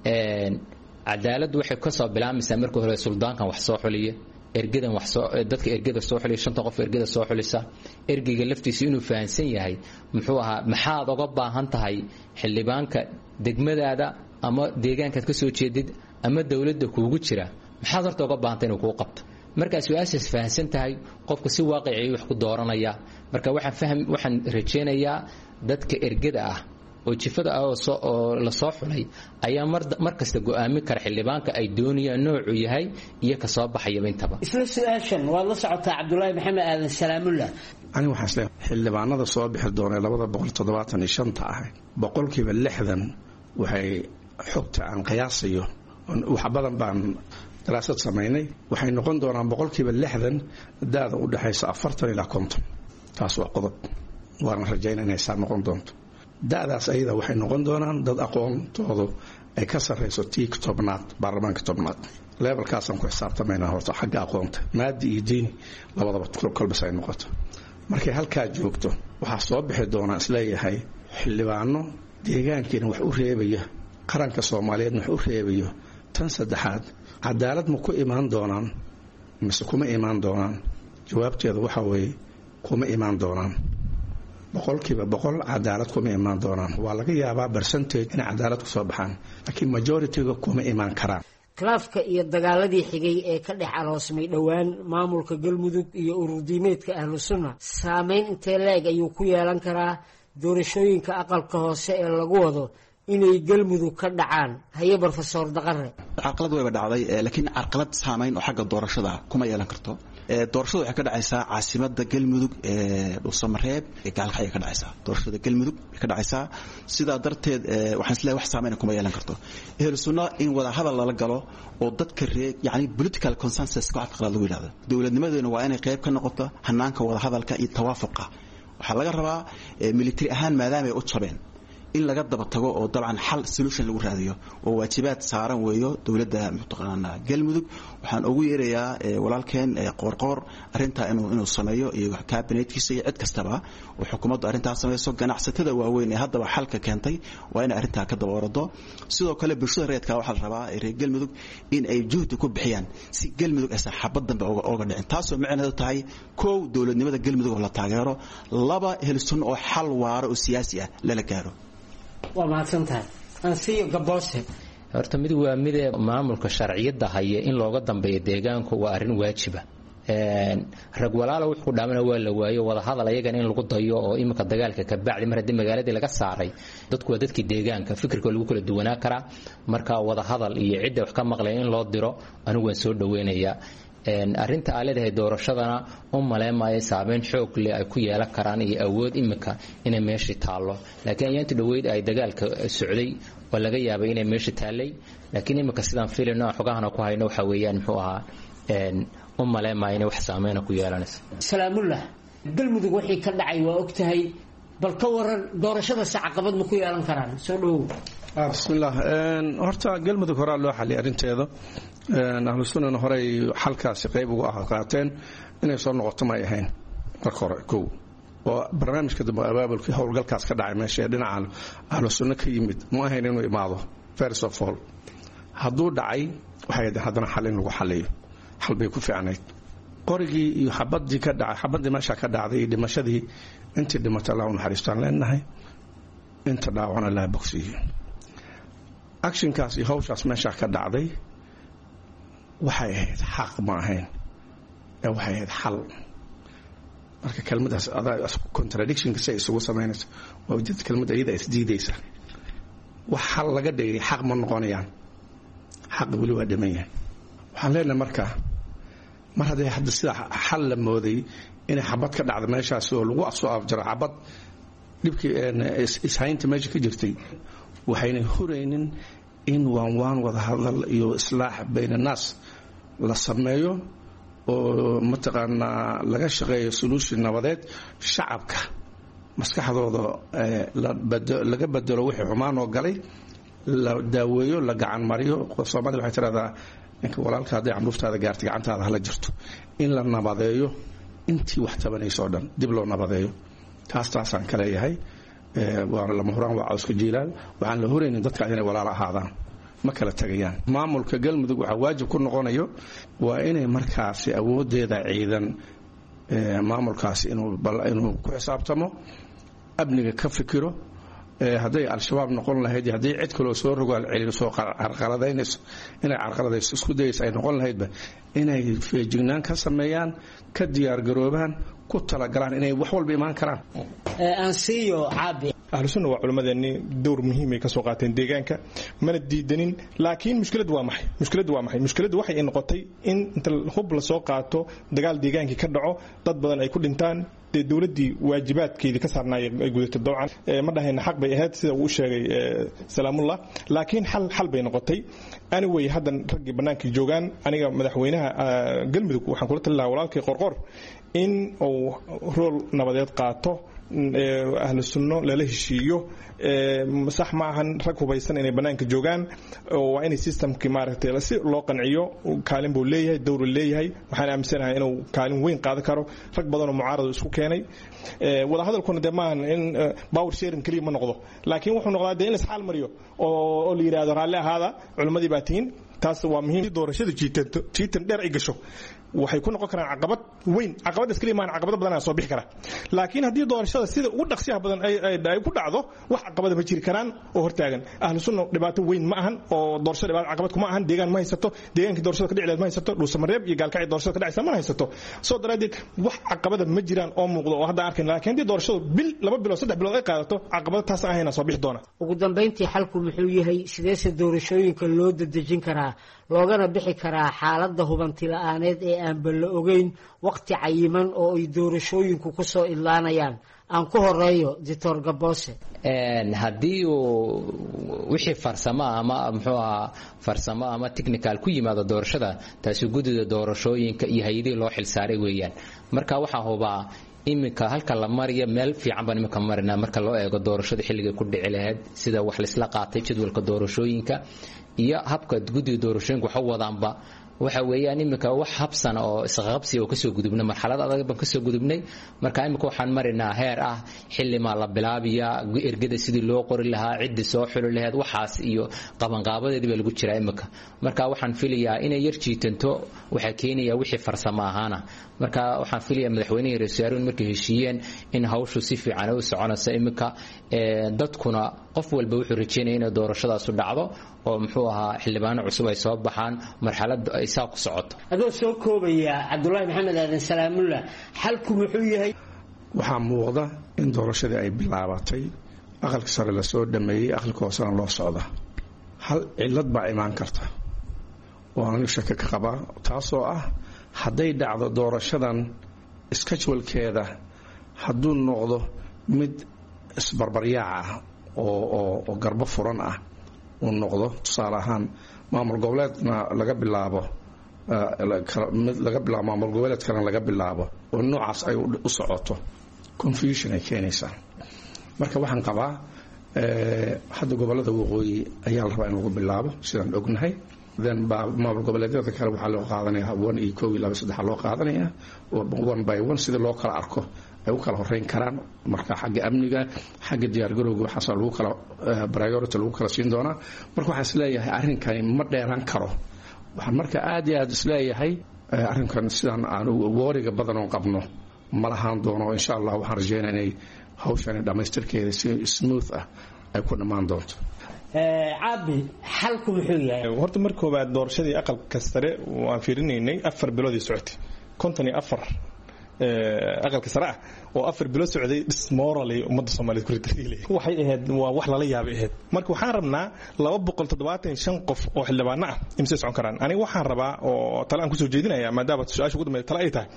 cadaalad waxay ka soo bilaamaysaa marka hore suldaankan wax soo xuliya ergadan wax soo dadka ergada soo xuliya 5 qof ergada soo xulisa ergiga laftiisa inuu fahansan yahay muxuu ahaa maxaad uga baahan tahay xildhibaanka degmadaada ama deegaanka ka soo jeedid ama dawladda kuugu jira maxaad horta uga baahan tahay inuu ku qabto marka su'aashaas fahansan tahay qofku si waaqici wax ku dooranaya marka waxaan rajeenayaa dadka ergada ah oo jifada oo la soo xulay ayaa mar kasta go'aamin kara xildhibaanka ay doonayaan noocu yahay iyo ka soo baxaya intaba isla su'aashan waa la socotaa Cabdullaahi Maxamed Aadan Salaamullah ani waxaan isleeyahay xildhibaanada soo bixi doona 275 ah boqolkiiba 60 waxay xogta aan qiyaasayo wax badan baan daraasad sameynay waxay noqon doonaan boqolkiiba 60 daada u dhaxaysa 40 ilaa 50 taas waa qodob waan rajaynaa inay saa noqon doonto daadaas ayada waxay noqon doonaan dad aqoontoodu ay ka sareyso tiik tobnaad baarlamaanka tobnaad levelkaasaan ku xisaabtamaynaa horta xagga aqoonta maadi iyo diini labadaba kolbas ay noqoto markay halkaa joogto waxaa soo bixi doonaa isleeyahay xildhibaano deegaankiina wax u reebaya qaranka Soomaaliyeed wax u reebayo tan saddexaad cadaalad ma ku imaan doonaan mise kuma imaan doonaan jawaabteedu waxa weeye kuma imaan doonaan boqolkiiba boqol cadaalad kuma imaan doonaan waa laga yaabaa percentage in cadaalad ku soo baxaan laakiin majority-ga kuma imaan karaan khilaafka iyo dagaaladii xigay ee ka dhex aroosmay dhowaan maamulka Galmudug iyo ururdiimeedka Ahlusunna saameyn intee leeg ayuu ku yeelan karaa doorashooyinka aqalka hoose ee lagu wado inay galmudug ka dhacaan haye professor daqare carqalad wayba dhacday laakiin carqalad saamayn oo xagga doorashada kuma yeelan karto doorashadu waxay ka dhacaysaa caasimada galmudug dhuusamareeb gaalkacyo ka dhacaysaa doorashada galmudug ka dhacaysaa sidaa darteed waxaan isleeyahay wax saamayn kuma yeelan karto ehlu sunna in wada hadal lala galo oo dadka yani political consensus ka afqala lagu yiraahdo dawladnimadeena waa inay qayb ka noqoto hanaanka wada hadalka iyo tawaafuqa waxaa laga rabaa military ahaan maadaama ay u jabeen in laga daba tago oo dabcan xal solution lagu raadiyo oo waajibaad saaran weeyo dawladda muqtaqana galmudug waxaan ugu yeerayaa walaalkeen qoorqoor arinta inuu sameeyo iyo kabinetkiisa iyo cid kastaba oo xukuumaddu arinta sameeyso ganacsatada waaweyn ee hadaba xalka keentay waa in arinta ka daba ordo sidoo kale bulshada reedka waxa la rabaa reer galmudug in ay juhdi ku bixiyaan si galmudug ay saxaabad dambe uga dhicin taasoo macnaheedu tahay koow dawladnimada galmudug oo la taageero laba helsun oo xal waara oo siyaasi ah la gaaro waa mahadsantahay ansiyo gaboose horta mid waa mid maamulka sharciyada haya in looga dambeeyo deegaanku waa arrin waajiba rag walaalo wuxuu dhaamana waa la waayo wada hadal ayagan in lagu dayo oo imika dagaalka ka bacdi mar hadii magaaladii laga saaray dadku waa dadkii deegaanka fikirka lagu kala duwanaa karaa marka wada hadal iyo cidda wax ka maqlay in loo diro anigu waan soo dhaweynayaa arinta aan leedahay doorashadana u maleemayo saameyn xoog leh ay ku yeelan karaan iyo awood imika inay meeshii taalo laakiin ayaantii dhaweyd ay dagaalka socday oo laga yaabay inay meeshii taalay laakiin imika sidaan filayno xogahana ku hayno waxa weeyaan muxuu ahaa u maleemayo inay wax saameyn ku yeelanayso salaamullah galmudug wixii ka dhacay waa ogtahay bal ka waran doorashada caqabad ma ku yeelan karaan soo dhaw bismillah horta galmudug hore loo xaliyay arinteeda ahlu sunnah hore xalkaasi qayb ugu qaateen inay soo noqoto ma ahayn marka hore koow oo barnaamijka dib abaabulka howlgalkaas ka dhacay meesha dhinaca ahlu sunnah ka yimid ma ahayn inuu imaado first of all hadduu dhacay waxay haddana xal in lagu xaliyo xal bay ku fiicnayd qorigii iyo xabadii ka dhacay xabadii meesha ka dhacday dhimashadii intii dhimatay Allah u naxariistaan leenahay inta dhaawacna la bogsiyo actionkaas iyo hawshaas meesha ka dhacday waxay ahayd xaq ma ahayn waxay ahayd xal marka kelmadaas contradiction ka say isugu sameynayso waa wajid kelmada iyada isdiidaysa wax xal laga dhigay xaq ma noqonayaan xaq wali waa dhameeyay waxaan leenahay marka mar haddii hadda sida xal la mooday inay xabad ka dhacdo meeshaas oo lagu soo afjaro xabad dhibkii ishaynta meesha ka jirtay waxayna huraynin in waan wada hadal iyo islaax bayna naas la sameeyo oo mataqaanaa laga shaqeeyo solution nabadeed shacabka maskaxdooda laga bedelo wixii xumaan oo galay la daaweeyo la gacan mariyo Soomaaliya waxay tiraahdaa ninka walaalka haday camruftaada gaartay gacantaada hala jirto in la nabadeeyo intii wax tabanayso dhan dib loo nabadeeyo taasaan kale yahay waa lama huraan waa cawska jiilaan waxaan la horeynin dadka inay walaalo ahaadaan ma kala tagayaan maamulka galmudug waxa waajib ku noqonayo waa inay markaasi awoodeeda ciidan maamulkaasi inuu ku xisaabtamo abniga ka fikiro haday al-shabaab noqon lahayd haday cid kale soo rogaal celin soo carqaladaynayso inay carqaladayso isku dayayso ay noqon lahaydba inay feejignaan ka sameeyaan ka diyaar garoobaan ku tala galaan inay wax walba imaan karaan ansiyo caabi ahlu sunna waa culimadeeni door muhiim ay ka soo qaateen deegaanka mana diidanin laakiin mushkiladu waa maxay mushkiladu waxay noqotay in inta hub la soo qaato dagaal deegaankii ka dhaco dad badan ay ku dhintaan dawladii waajibaadkeedii ka saarnaay ay gudatay dabcan ma dhahayna xaq bay ahayd sida uu sheegay salaamullah laakiin xal bay noqotay anyway haddan raggii bannaankii joogaan aniga madaxweynaha galmudug waxaan kula talin lahaa walaalkay qorqor in uu rool nabadeed qaato ahlu sunno lala heshiiyo sax ma ahan rag hubaysan inay banaanka joogaan waa in systemkii maaragtay si loo qanciyo kaalin buu leeyahay dowr leeyahay waxaan aaminsanahay inuu kaalin weyn qaadan karo rag badan oo mucaarad isku keenay wada hadalkuna de maahan in power sharing kaliya ma noqdo laakiin wuxuu noqdaa de in la isxaal mariyo oo la yiraahdo raalli ahaada culimadii baa tihiin taas waa muhiim doorashada jiitan dheer ay gasho waxay ku noqon karaan caqabad weyn. caqabadaas kaliya maahan caqabado badan ayaa soo bixi kara. laakiin haddii doorashada sida ugu dhaqsiyaha badan ay ku dhacdo wax caqabada ma jiri karaan oo hortaagan. ahlu sunna dhibaato weyn ma ahan oo doorashada dhibaato caqabad kuma ahan. deegaan ma haysato, deegaankii doorashada ka dhici lahayd ma haysato, dhuusamareeb iyo gaalkacyo doorashada ka dhacaysa ma haysato. soo daraadeed wax caqabada ma jiraan oo muuqdo oo hadda arkayn. laakiin haddii doorashadu bil 2 bilood 3 bilood ay qaadato caqabada taas ahayna soo bixi doona. ugu dambeyntii xalku muxuu yahay? sideese doorashooyinka loo dadejin karaa loogana bixi karaa xaaladda hubanti la'aaneed ee aanba la ogeyn waqti cayiman oo ay doorashooyinku ku soo idlaanayaan? aan ku horeeyo Dr. Gabose. haddii uu wixii farsamo ama muxuu ahaa farsamo ama technical ku yimaado doorashada, taasi gudida doorashooyinka iyo hay'adihii loo xilsaaray weeyaan. marka waxaa hubaa iminka halka la mariyo meel fiican baan iminka marina marka loo eego doorashada xilliga ku dhici lahayd, sida wax la isla qaatay jadwalka doorashooyinka iyo habka guddiga doorashooyinka waxa wadaanba waxa weeyaan iminka wax habsan oo isqabsi oo kasoo gudubnay marxalad adag baan kasoo gudubnay. marka iminka waxaan marinaa heer ah xilli ma la bilaabiya ergada sidii loo qori lahaa, ciddi soo xuli lahayd, waxaas iyo qabanqaabadeedii baa lagu jiraa iminka. marka waxaan filayaa inay yar jiitanto waxa keenaya wixii farsamo ahaana. marka waxaan filayaa madaxweynaha iyo ra'iisul wasaaruhu markay heshiiyeen in hawshu si fiican u soconayso iminka. dadkuna qof walba wuxuu rajeynaya in doorashadaas u dhacdo oo muxuu ahaa xildhibaano cusub ay soo baxaan, marxalad ay saa ku socoto. adoo soo koobaya Cabdullaahi Maxamed Aadan Salaamullah, xalku muxuu yahay? waxaa muuqda in doorashadii ay bilaabatay, aqalka sare la soo dhameeyey, aqalka hoosena loo socda. hal cilad baa imaan karta oo aan shaki ka qabaa, taasoo ah hadday dhacdo doorashadan schedule-keeda hadduu noqdo mid isbarbaryaac ah oo garbo furan ah uu noqdo. tusaale ahaan maamul goboleedna laga bilaabo maamul goboleedkana laga bilaabo oo noocaas ay u socoto, confusion ay keenaysaa. marka waxaan qabaa hadda gobolada waqooyi ayaa la rabaa in lagu bilaabo sidaan ognahay. then maamul goboleedyada kale waxaa loo qaadanaya 1 iyo 2 iyo 2 3 loo qaadanaya 1 by 1 sida loo kala arko ay u kala horeyn karaan. marka xagga amniga, xagga diyaargarowga waxaas lagu kala priority lagu kala siin doonaa. marka waxaan isleeyahay arrinkani ma dheeraan karo. waxaan marka aad iyo aad isleeyahay arrinkan sidaan aan wariga badan oo qabno ma lahaan doono. insha Allah waxaan rajeynayaa inay hawshani dhamaystirkeeda si smooth ah ay ku dhamaan doonto. caabi xalku muxuu yahay? horta marka koobaad doorashadii aqalka sare waan fiirinaynay 4 bilood ay socotay 54 aqalka sare ah oo 4 bilood socday dismorally ummadda Soomaaliyeed ku ridayay. waxay ahayd waa wax lala yaabay ahayd. marka waxaan rabnaa 275 qof oo xildhibaano ah imse socon karaan. aniga waxaan rabaa oo tala aan ku soo jeedinayaa maadaama su'aasha ugu dambeeyay tala ay tahay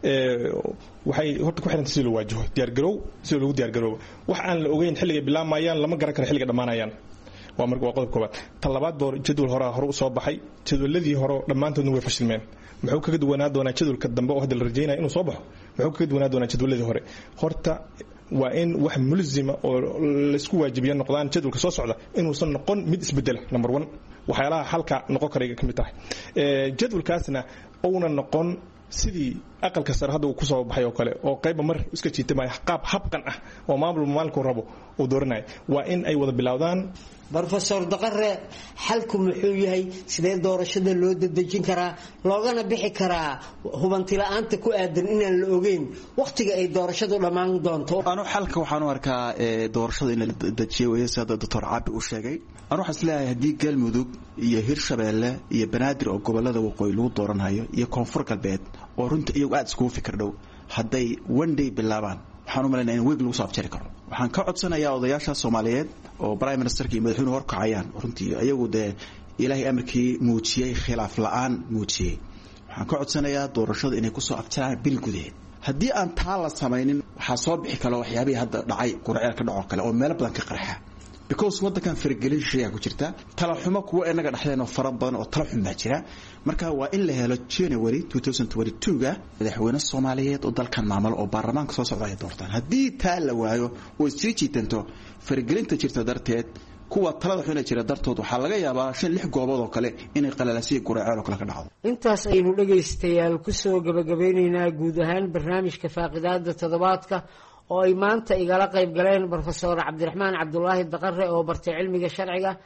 waxay horta ku xiran si loo waajaho diyaar garow, si loo diyaar garow wax aan la ogeyn xilliga bilaamayaan lama garan karo xilliga dhamaanayaan. waa marka waa qodob koobaad. talabaad door jadwal hore u soo baxay, jadwaladii hore dhamaantoodna way fashilmeen. muxuu kaga duwanaa doonaa jadwalka dambe oo hadda la rajeynayo inuu soo baxo? muxuu kaga duwanaa doonaa jadwaladii hore? horta waa in wax mulzima oo la isku waajibiyo noqdaan jadwalka soo socda inuusan noqon mid isbedel. number 1 waxyaalaha halka noqon kara kamid tahay jadwalkaasna uuna noqon sidii aqalka sare hadda uu ku soo baxay oo kale oo qayba mar iska jiitay qaab habqan ah oo maamulku rabo uu dooranay. waa in ay wada bilowdaan. Professor Daqare, xalku muxuu yahay? sidee doorashada loo dadejin karaa loogana bixi karaa hubanti la'aanta ku aadan inaan la ogeyn waqtiga ay doorashadu dhamaan doonto? anu xalka waxaan u arkaa doorashada in la dadejiyo weeye sida Dr. Caabi uu sheegay. anu waxaan isleeyahay haddii Galmudug iyo Hirshabeelle iyo Banaadir oo gobolada waqooyi lagu dooranayo iyo Koonfur Galbeed oo runta iyagu aad isku fikir dhow hadday one day bilaabaan waxaan u maleynayaa in weeg lagu soo afjari karo. waxaan ka codsanayaa odayaasha Soomaaliyeed oo prime ministerka iyo madaxweynuhu horkacayaan runtii ayagu ilaahay amarkii muujiyay khilaaf la'aan muujiyay. waxaan ka codsanayaa doorashada inay ku soo afjaraan bil gudaheed. haddii aan taa la samaynin waxaa soo bixi karo waxyaabihii hadda dhacay quraceel ka dhaco kale oo meelo badan ka qarxa. because wadankan faragelin shay ku jirta tala xumo kuwa inaga dhaxleen oo fara badan oo tala xun baa jira. marka waa in la helo January 2022 madaxweyne Soomaaliyeed oo dalkan maamul oo baarlamaanka soo socda ay doortaan. haddii taa la waayo oo sii jiitanto faragelinta jirta darteed kuwa talada xun ee jira dartood waxaa laga yaabaa 5-6 goobood oo kale inay qalalaasiyo guraceel oo kale ka dhacdo. intaas aynu dhageystayaal ku soo gabagabaynaynaa guud ahaan barnaamijka faaqidaada toddobaadka oo ay maanta igala qayb galeen Professor Cabdiraxmaan Cabdullaahi Daqare oo bartay cilmiga sharciga,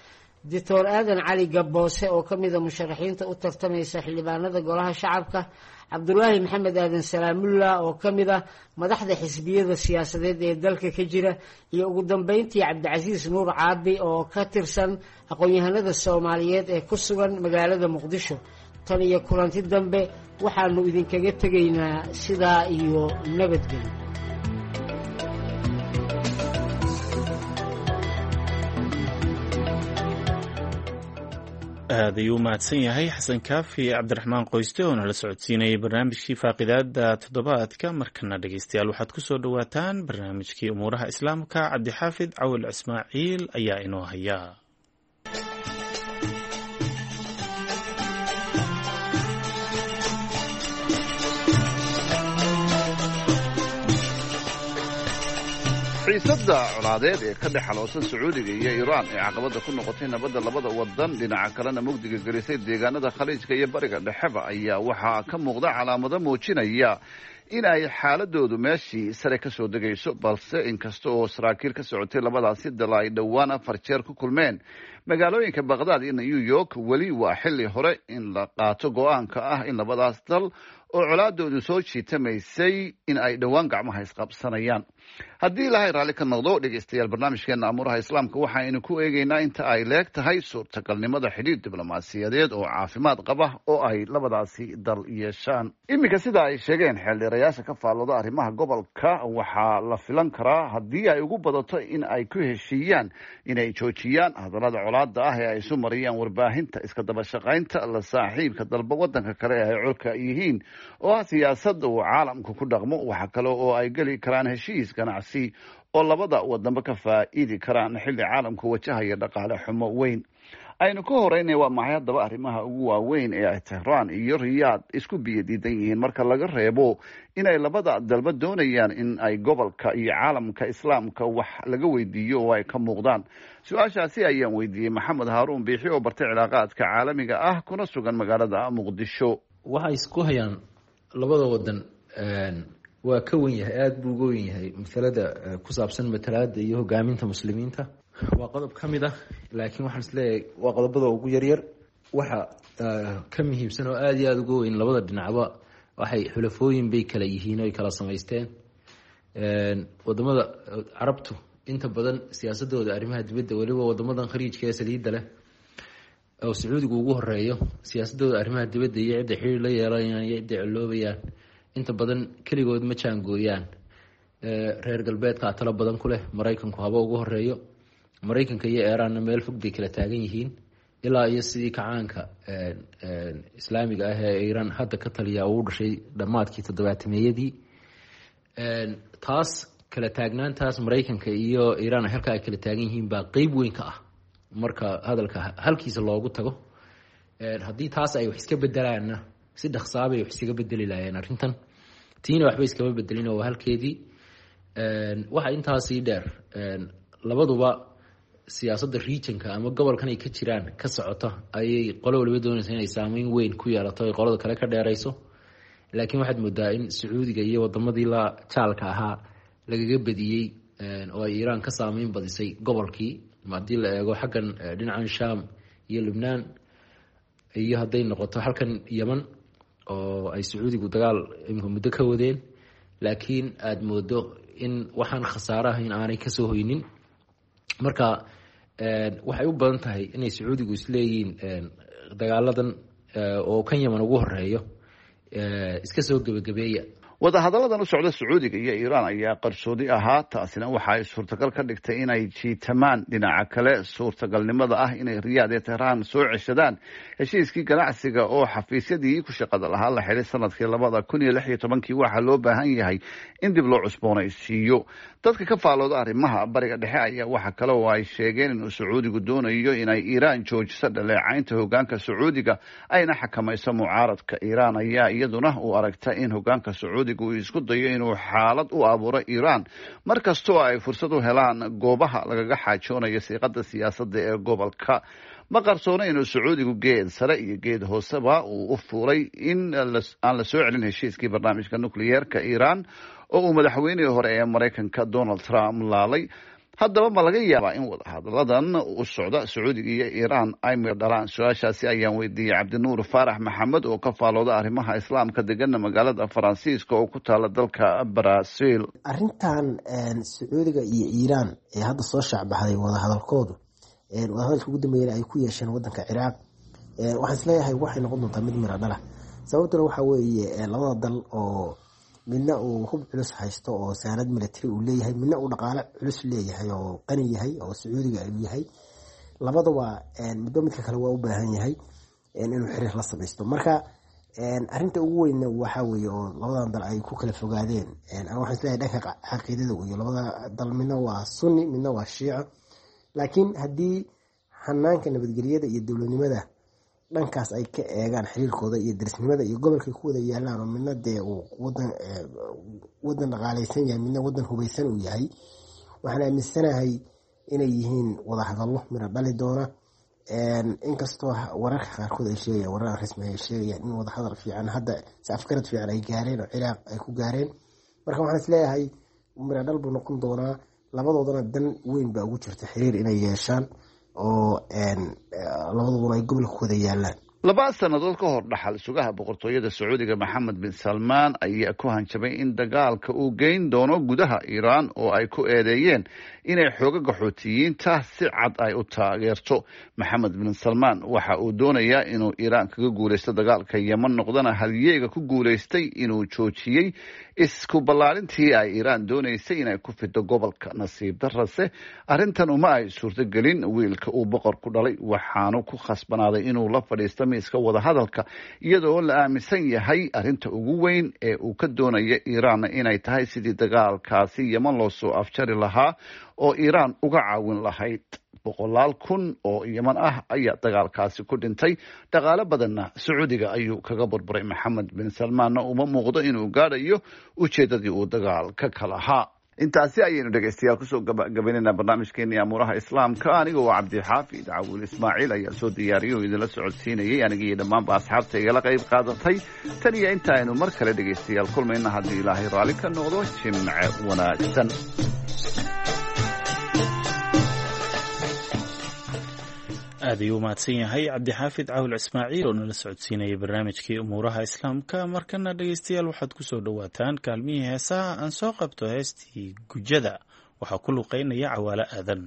doctor aadan cali gabboose oo ka mida musharaxiinta u tartamaysa xildhibaanada golaha shacabka, cabdulaahi maxamed aadan salaamullah oo ka mid ah madaxda xisbiyada siyaasadeed ee dalka ka jira, iyo ugu dambeyntii cabdicasiis nuur caabi oo ka tirsan aqoon-yahanada soomaaliyeed ee ku sugan magaalada muqdisho. tan iyo kulanti dambe waxaanu idinkaga tegaynaa sidaa iyo nabadgelyo. aad ayuu mahadsan yahay xasan kaafi cabdiraxmaan qoyste oo nala socodsiinayay barnaamijkii faaqidaada toddobaadka. markana dhegeystayaal waxaad ku soo dhowaataan barnaamijkii umuuraha islaamka. cabdixaafid cawil ismaaciil ayaa inoo haya. xiisadda colaadeed ee ka dhex xaloosan sacuudiga iyo iiraan ee caqabada ku noqotay nabadda labada wadan, dhinaca kalena mugdiga gelisay deegaanada khaliijka iyo bariga dhexeba, ayaa waxaa ka muuqda calaamado muujinaya in ay xaaladoodu meeshii sare ka soo degayso. balse inkasta oo saraakiil ka socotay labadaasi dal ay dhowaan 4 jeer ku kulmeen magaalooyinka baqdaad iyo new york, weli waa xilli hore in la qaato go-aanka ah in labadaas dal oo colaadoodu soo jiitamaysay in ay dhowaan gacmaha isqabsanayaan. haddii ilaahay raalli ka noqdo, dhegeystayaal, barnaamijkeena amuuraha islaamka waxaynu ku eegaynaa inta ay leeg tahay suurtagalnimada xidhiir diblomaasiyadeed oo caafimaad qaba oo ay labadaasi dal yeeshaan. iminka sida ay sheegeen xeeldheerayaasha ka faallooda arrimaha gobolka, waxaa la filan karaa haddii ay ugu badato in ay ku heshiiyaan inay joojiyaan hadallada colaada ah ee ay isu mariyaan warbaahinta, iska daba shaqaynta la saaxiibka dalba wadanka kale ee ay colka yihiin oo ah siyaasadda uu caalamku ku dhaqmo. waxa kale oo ay geli karaan heshiis ganacsi oo labada wadanba ka faa'iidi karaan xilli caalamku wajahaya dhaqaale xumo weyn. aynu ka horeynay waa maxay haddaba arrimaha ugu waaweyn ee ay Tehraan iyo Riyaad isku biyadiidan yihiin marka laga reebo inay labada dalba doonayaan in ay gobolka iyo caalamka islaamka wax laga weydiiyo oo ay ka muuqdaan. su-aashaasi ayaan weydiiyey maxamed haaruun biixi oo bartay cilaaqaadka caalamiga ah kuna sugan magaalada muqdisho. waxay isku hayaan labada wadan waa ka wen yahay, aada buu uga wen yahay masalada ku saabsan matalaada iyo hogaaminta muslimiinta. waa qodob ka mid ah, laakiin waxaan isleeyahay waa qodobada ugu yaryar. waxa ka muhiimsan oo aada iyo aada uga weyn labada dhinacba waxay xulafooyin bay kala yihiin oo ay kala samaysteen. wadamada carabtu inta badan siyaasadooda arrimaha dibadda, weliba wadamadan khaliijka ee saliidda leh oo sacuudiga ugu horeeyo, siyaasadooda arrimaha dibadda iyo cidda xiriir la yeelanayaan iyo cidda coloobayaan inta badan keligood ma jaangooyaan. reer galbeedka talo badan ku leh, maraykanku haba ugu horeeyo. maraykanka iyo iiraanna meel fog bay kala taagan yihiin, ilaa iyo sidii kacaanka islaamiga ah ee iiraan hadda ka taliya uu dhashay dhammaadkii 70-meeyadii. taas kala taagnaantaas maraykanka iyo iiraan halka ay kala taagan yihiin baa qeyb weyn ka ah marka hadalka halkiisa loogu tago. haddii taas ay wax iska bedelaanna si dhaqsaabay wax iskaga bedeli lahaayeen arrintan. tiina waxba iskama bedelin oo halkeedii. waxa intaasii dheer, labaduba siyaasadda regionka ama gobolkan ay ka jiraan ka socota ayay qolo waliba doonaysa inay saameyn weyn ku yeelato ay qolada kale ka dheerayso. laakiin waxaad moodaa in sacuudiga iyo wadamadii la jaalka ahaa lagaga badiyey oo ay iiraan ka saameyn badisay gobolkii. haddii la eego xaggan dhinacan sham iyo lubnaan, iyo hadday noqoto halkan yeman oo ay sacuudigu dagaal imika muddo ka wadeen, laakiin aada moodo in waxaan khasaaraha in aanay kasoo hoynin. marka waxay u badan tahay inay sacuudigu isleeyihiin dagaaladan oo kan yeman ugu horeeyo iska soo gebagabeeya. wadahadalladan u socda sacuudiga iyo iiraan ayaa qarsoodi ahaa, taasina waxa ay suurtagal ka dhigtay inay jiitamaan. dhinaca kale, suurtagalnimada ah inay Riyaad iyo Tehraan soo ceshadaan heshiiskii ganacsiga oo xafiisyadii ku shaqada lahaa la xidhay sanadkii 2016 waxaa loo baahan yahay in dib loo cusboonaysiiyo. dadka ka faallooda arrimaha bariga dhexe ayaa waxa kale oo ay sheegeen inuu sacuudigu doonayo inay iiraan joojiso dhaleecaynta hogaanka sacuudiga ayna xakamayso mucaaradka. iiraan ayaa iyaduna u aragta in hogaanka sacuudiga uu isku dayo inuu xaalad u abuuro iiraan markastoo ay fursad u helaan goobaha lagaga xaajoonayo siiqada siyaasadda ee gobolka. ma qarsoona inuu sacuudigu geed sare iyo geed hooseba uu u fuulay in aan la soo celin heshiiskii barnaamijka nukliyeerka iiraan oo uu madaxweynihii hore ee maraykanka Donald Trump laalay. haddaba ma laga yaabaa in wadahadalladan u socda sacuudiga iyo iiraan ay mir dhalaan? su-aashaasi ayaan weydiiyey cabdinuur faarax maxamed oo ka faalooda arrimaha islaamka degana magaalada faransiiska oo ku taala dalka Brazil. arrintan sacuudiga iyo iiraan ee hadda soo shaacbaxday wadahadalkoodu wadahadalka ugu dambeeyana ay ku yeesheen wadanka ciraaq, waxaan isleeyahay waxay noqon doontaa mid miro dhala. sababtuna waxaa weeye labada dal oo midna uu hub culus haysto oo saanad military uu leeyahay, midna uu dhaqaale culus leeyahay oo qani yahay oo sacuudiga uu yahay, labadaba midba midka kale waa u baahan yahay inuu xiriir la samaysto. marka arinta ugu weynna waxaa weeye oo labadan dal ay ku kala fogaadeen, waxaan isleeyahay dhanka caqiidada iyo labada dal midna waa sunni midna waa shiica, laakiin haddii hanaanka nabadgelyada iyo dowladnimada dhankaas ay ka eegaan xiriirkooda iyo darisnimada iyo gobolkay ku wada yaalaan oo midna dee uu wadan dhaqaaleysan yahay midna wadan hubaysan uu yahay, waxaan aaminsanahay inay yihiin wadahadallo miro dhali doona. inkastoo wararka qaarkood ay sheegayaan, warar rasmi ay sheegayaan in wadahadal fiican hadda si afgarad fiican ay gaareen oo ciraaq ay ku gaareen. marka waxaan isleeyahay miro dhal buu noqon doonaa, labadoodana dan weyn baa ugu jirta xiriir inay yeeshaan oo labaduna ay gobolka ku wada yaalaan. 2 sannadood ka hor dhaxal sugaha boqortooyada Sacuudiga Maxamed bin Salmaan ayaa ku hanjabay in dagaalka uu geyn doono gudaha Iiraan oo ay ku eedeeyeen inay xoogaga Xuutiyiinta si cad ay u taageerto. Maxamed bin Salmaan waxa uu doonayaa inuu Iiraan kaga guuleysto dagaalka Yemen, noqdana halyeega ku guuleystay inuu joojiyay isku ballaarintii ay Iiraan doonaysay inay ku fido gobolka. Nasiib darrase arrintan uma ay suurtagelin. wiilka uu boqor ku dhalay waxaanu ku khasbanaaday inuu la fadhiisto miiska wadahadalka, iyadoo la aaminsan yahay arrinta ugu weyn ee uu ka doonaya Iiraan inay tahay sidii dagaalkaasi Yemen loo soo afjari lahaa oo Iiraan uga caawin lahayd. 100,000 oo Yemen ah ayaa dagaalkaasi ku dhintay, dhaqaale badanna Sacuudiga ayuu kaga burburay. Maxamed bin Salmaanna uma muuqdo inuu gaadhayo ujeedadii uu dagaalka ka lahaa. intaasi ayaynu dhegeystayaal kusoo gabagabaynayna barnaamijkeennii amuuraha islaamka. aniga waa cabdixaafid cawil ismaaciil ayaa soo diyaariyay oo idinla socodsiinayay, aniga iyo dhammaanba asxaabta igala qayb qaadatay. tan iyo inta aynu mar kale dhegeystayaal kulmayna haddii ilaahay raalli ka noqdo, jimce wanaagsan. aad ayuu umahadsan yahay cabdixaafid cawil ismaaciil oo nala socodsiinayay barnaamijkii umuuraha islaamka. markana dhegeystayaal waxaad kusoo dhowaataan kaalmihii heesaha. aan soo qabto heestii gujada, waxaa ku luqeynaya Cawaale Aadan.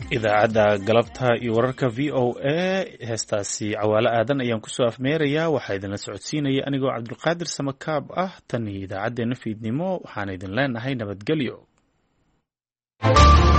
idaacadda galabta iyo wararka v o a heestaasi cawaalo aadan ayaan kusoo afmeerayaa. waxaa idinla socodsiinaya anigoo cabdulqaadir samakaab ah. tan iyo idaacaddeenna fiidnimo waxaan idin leenahay nabadgelyo.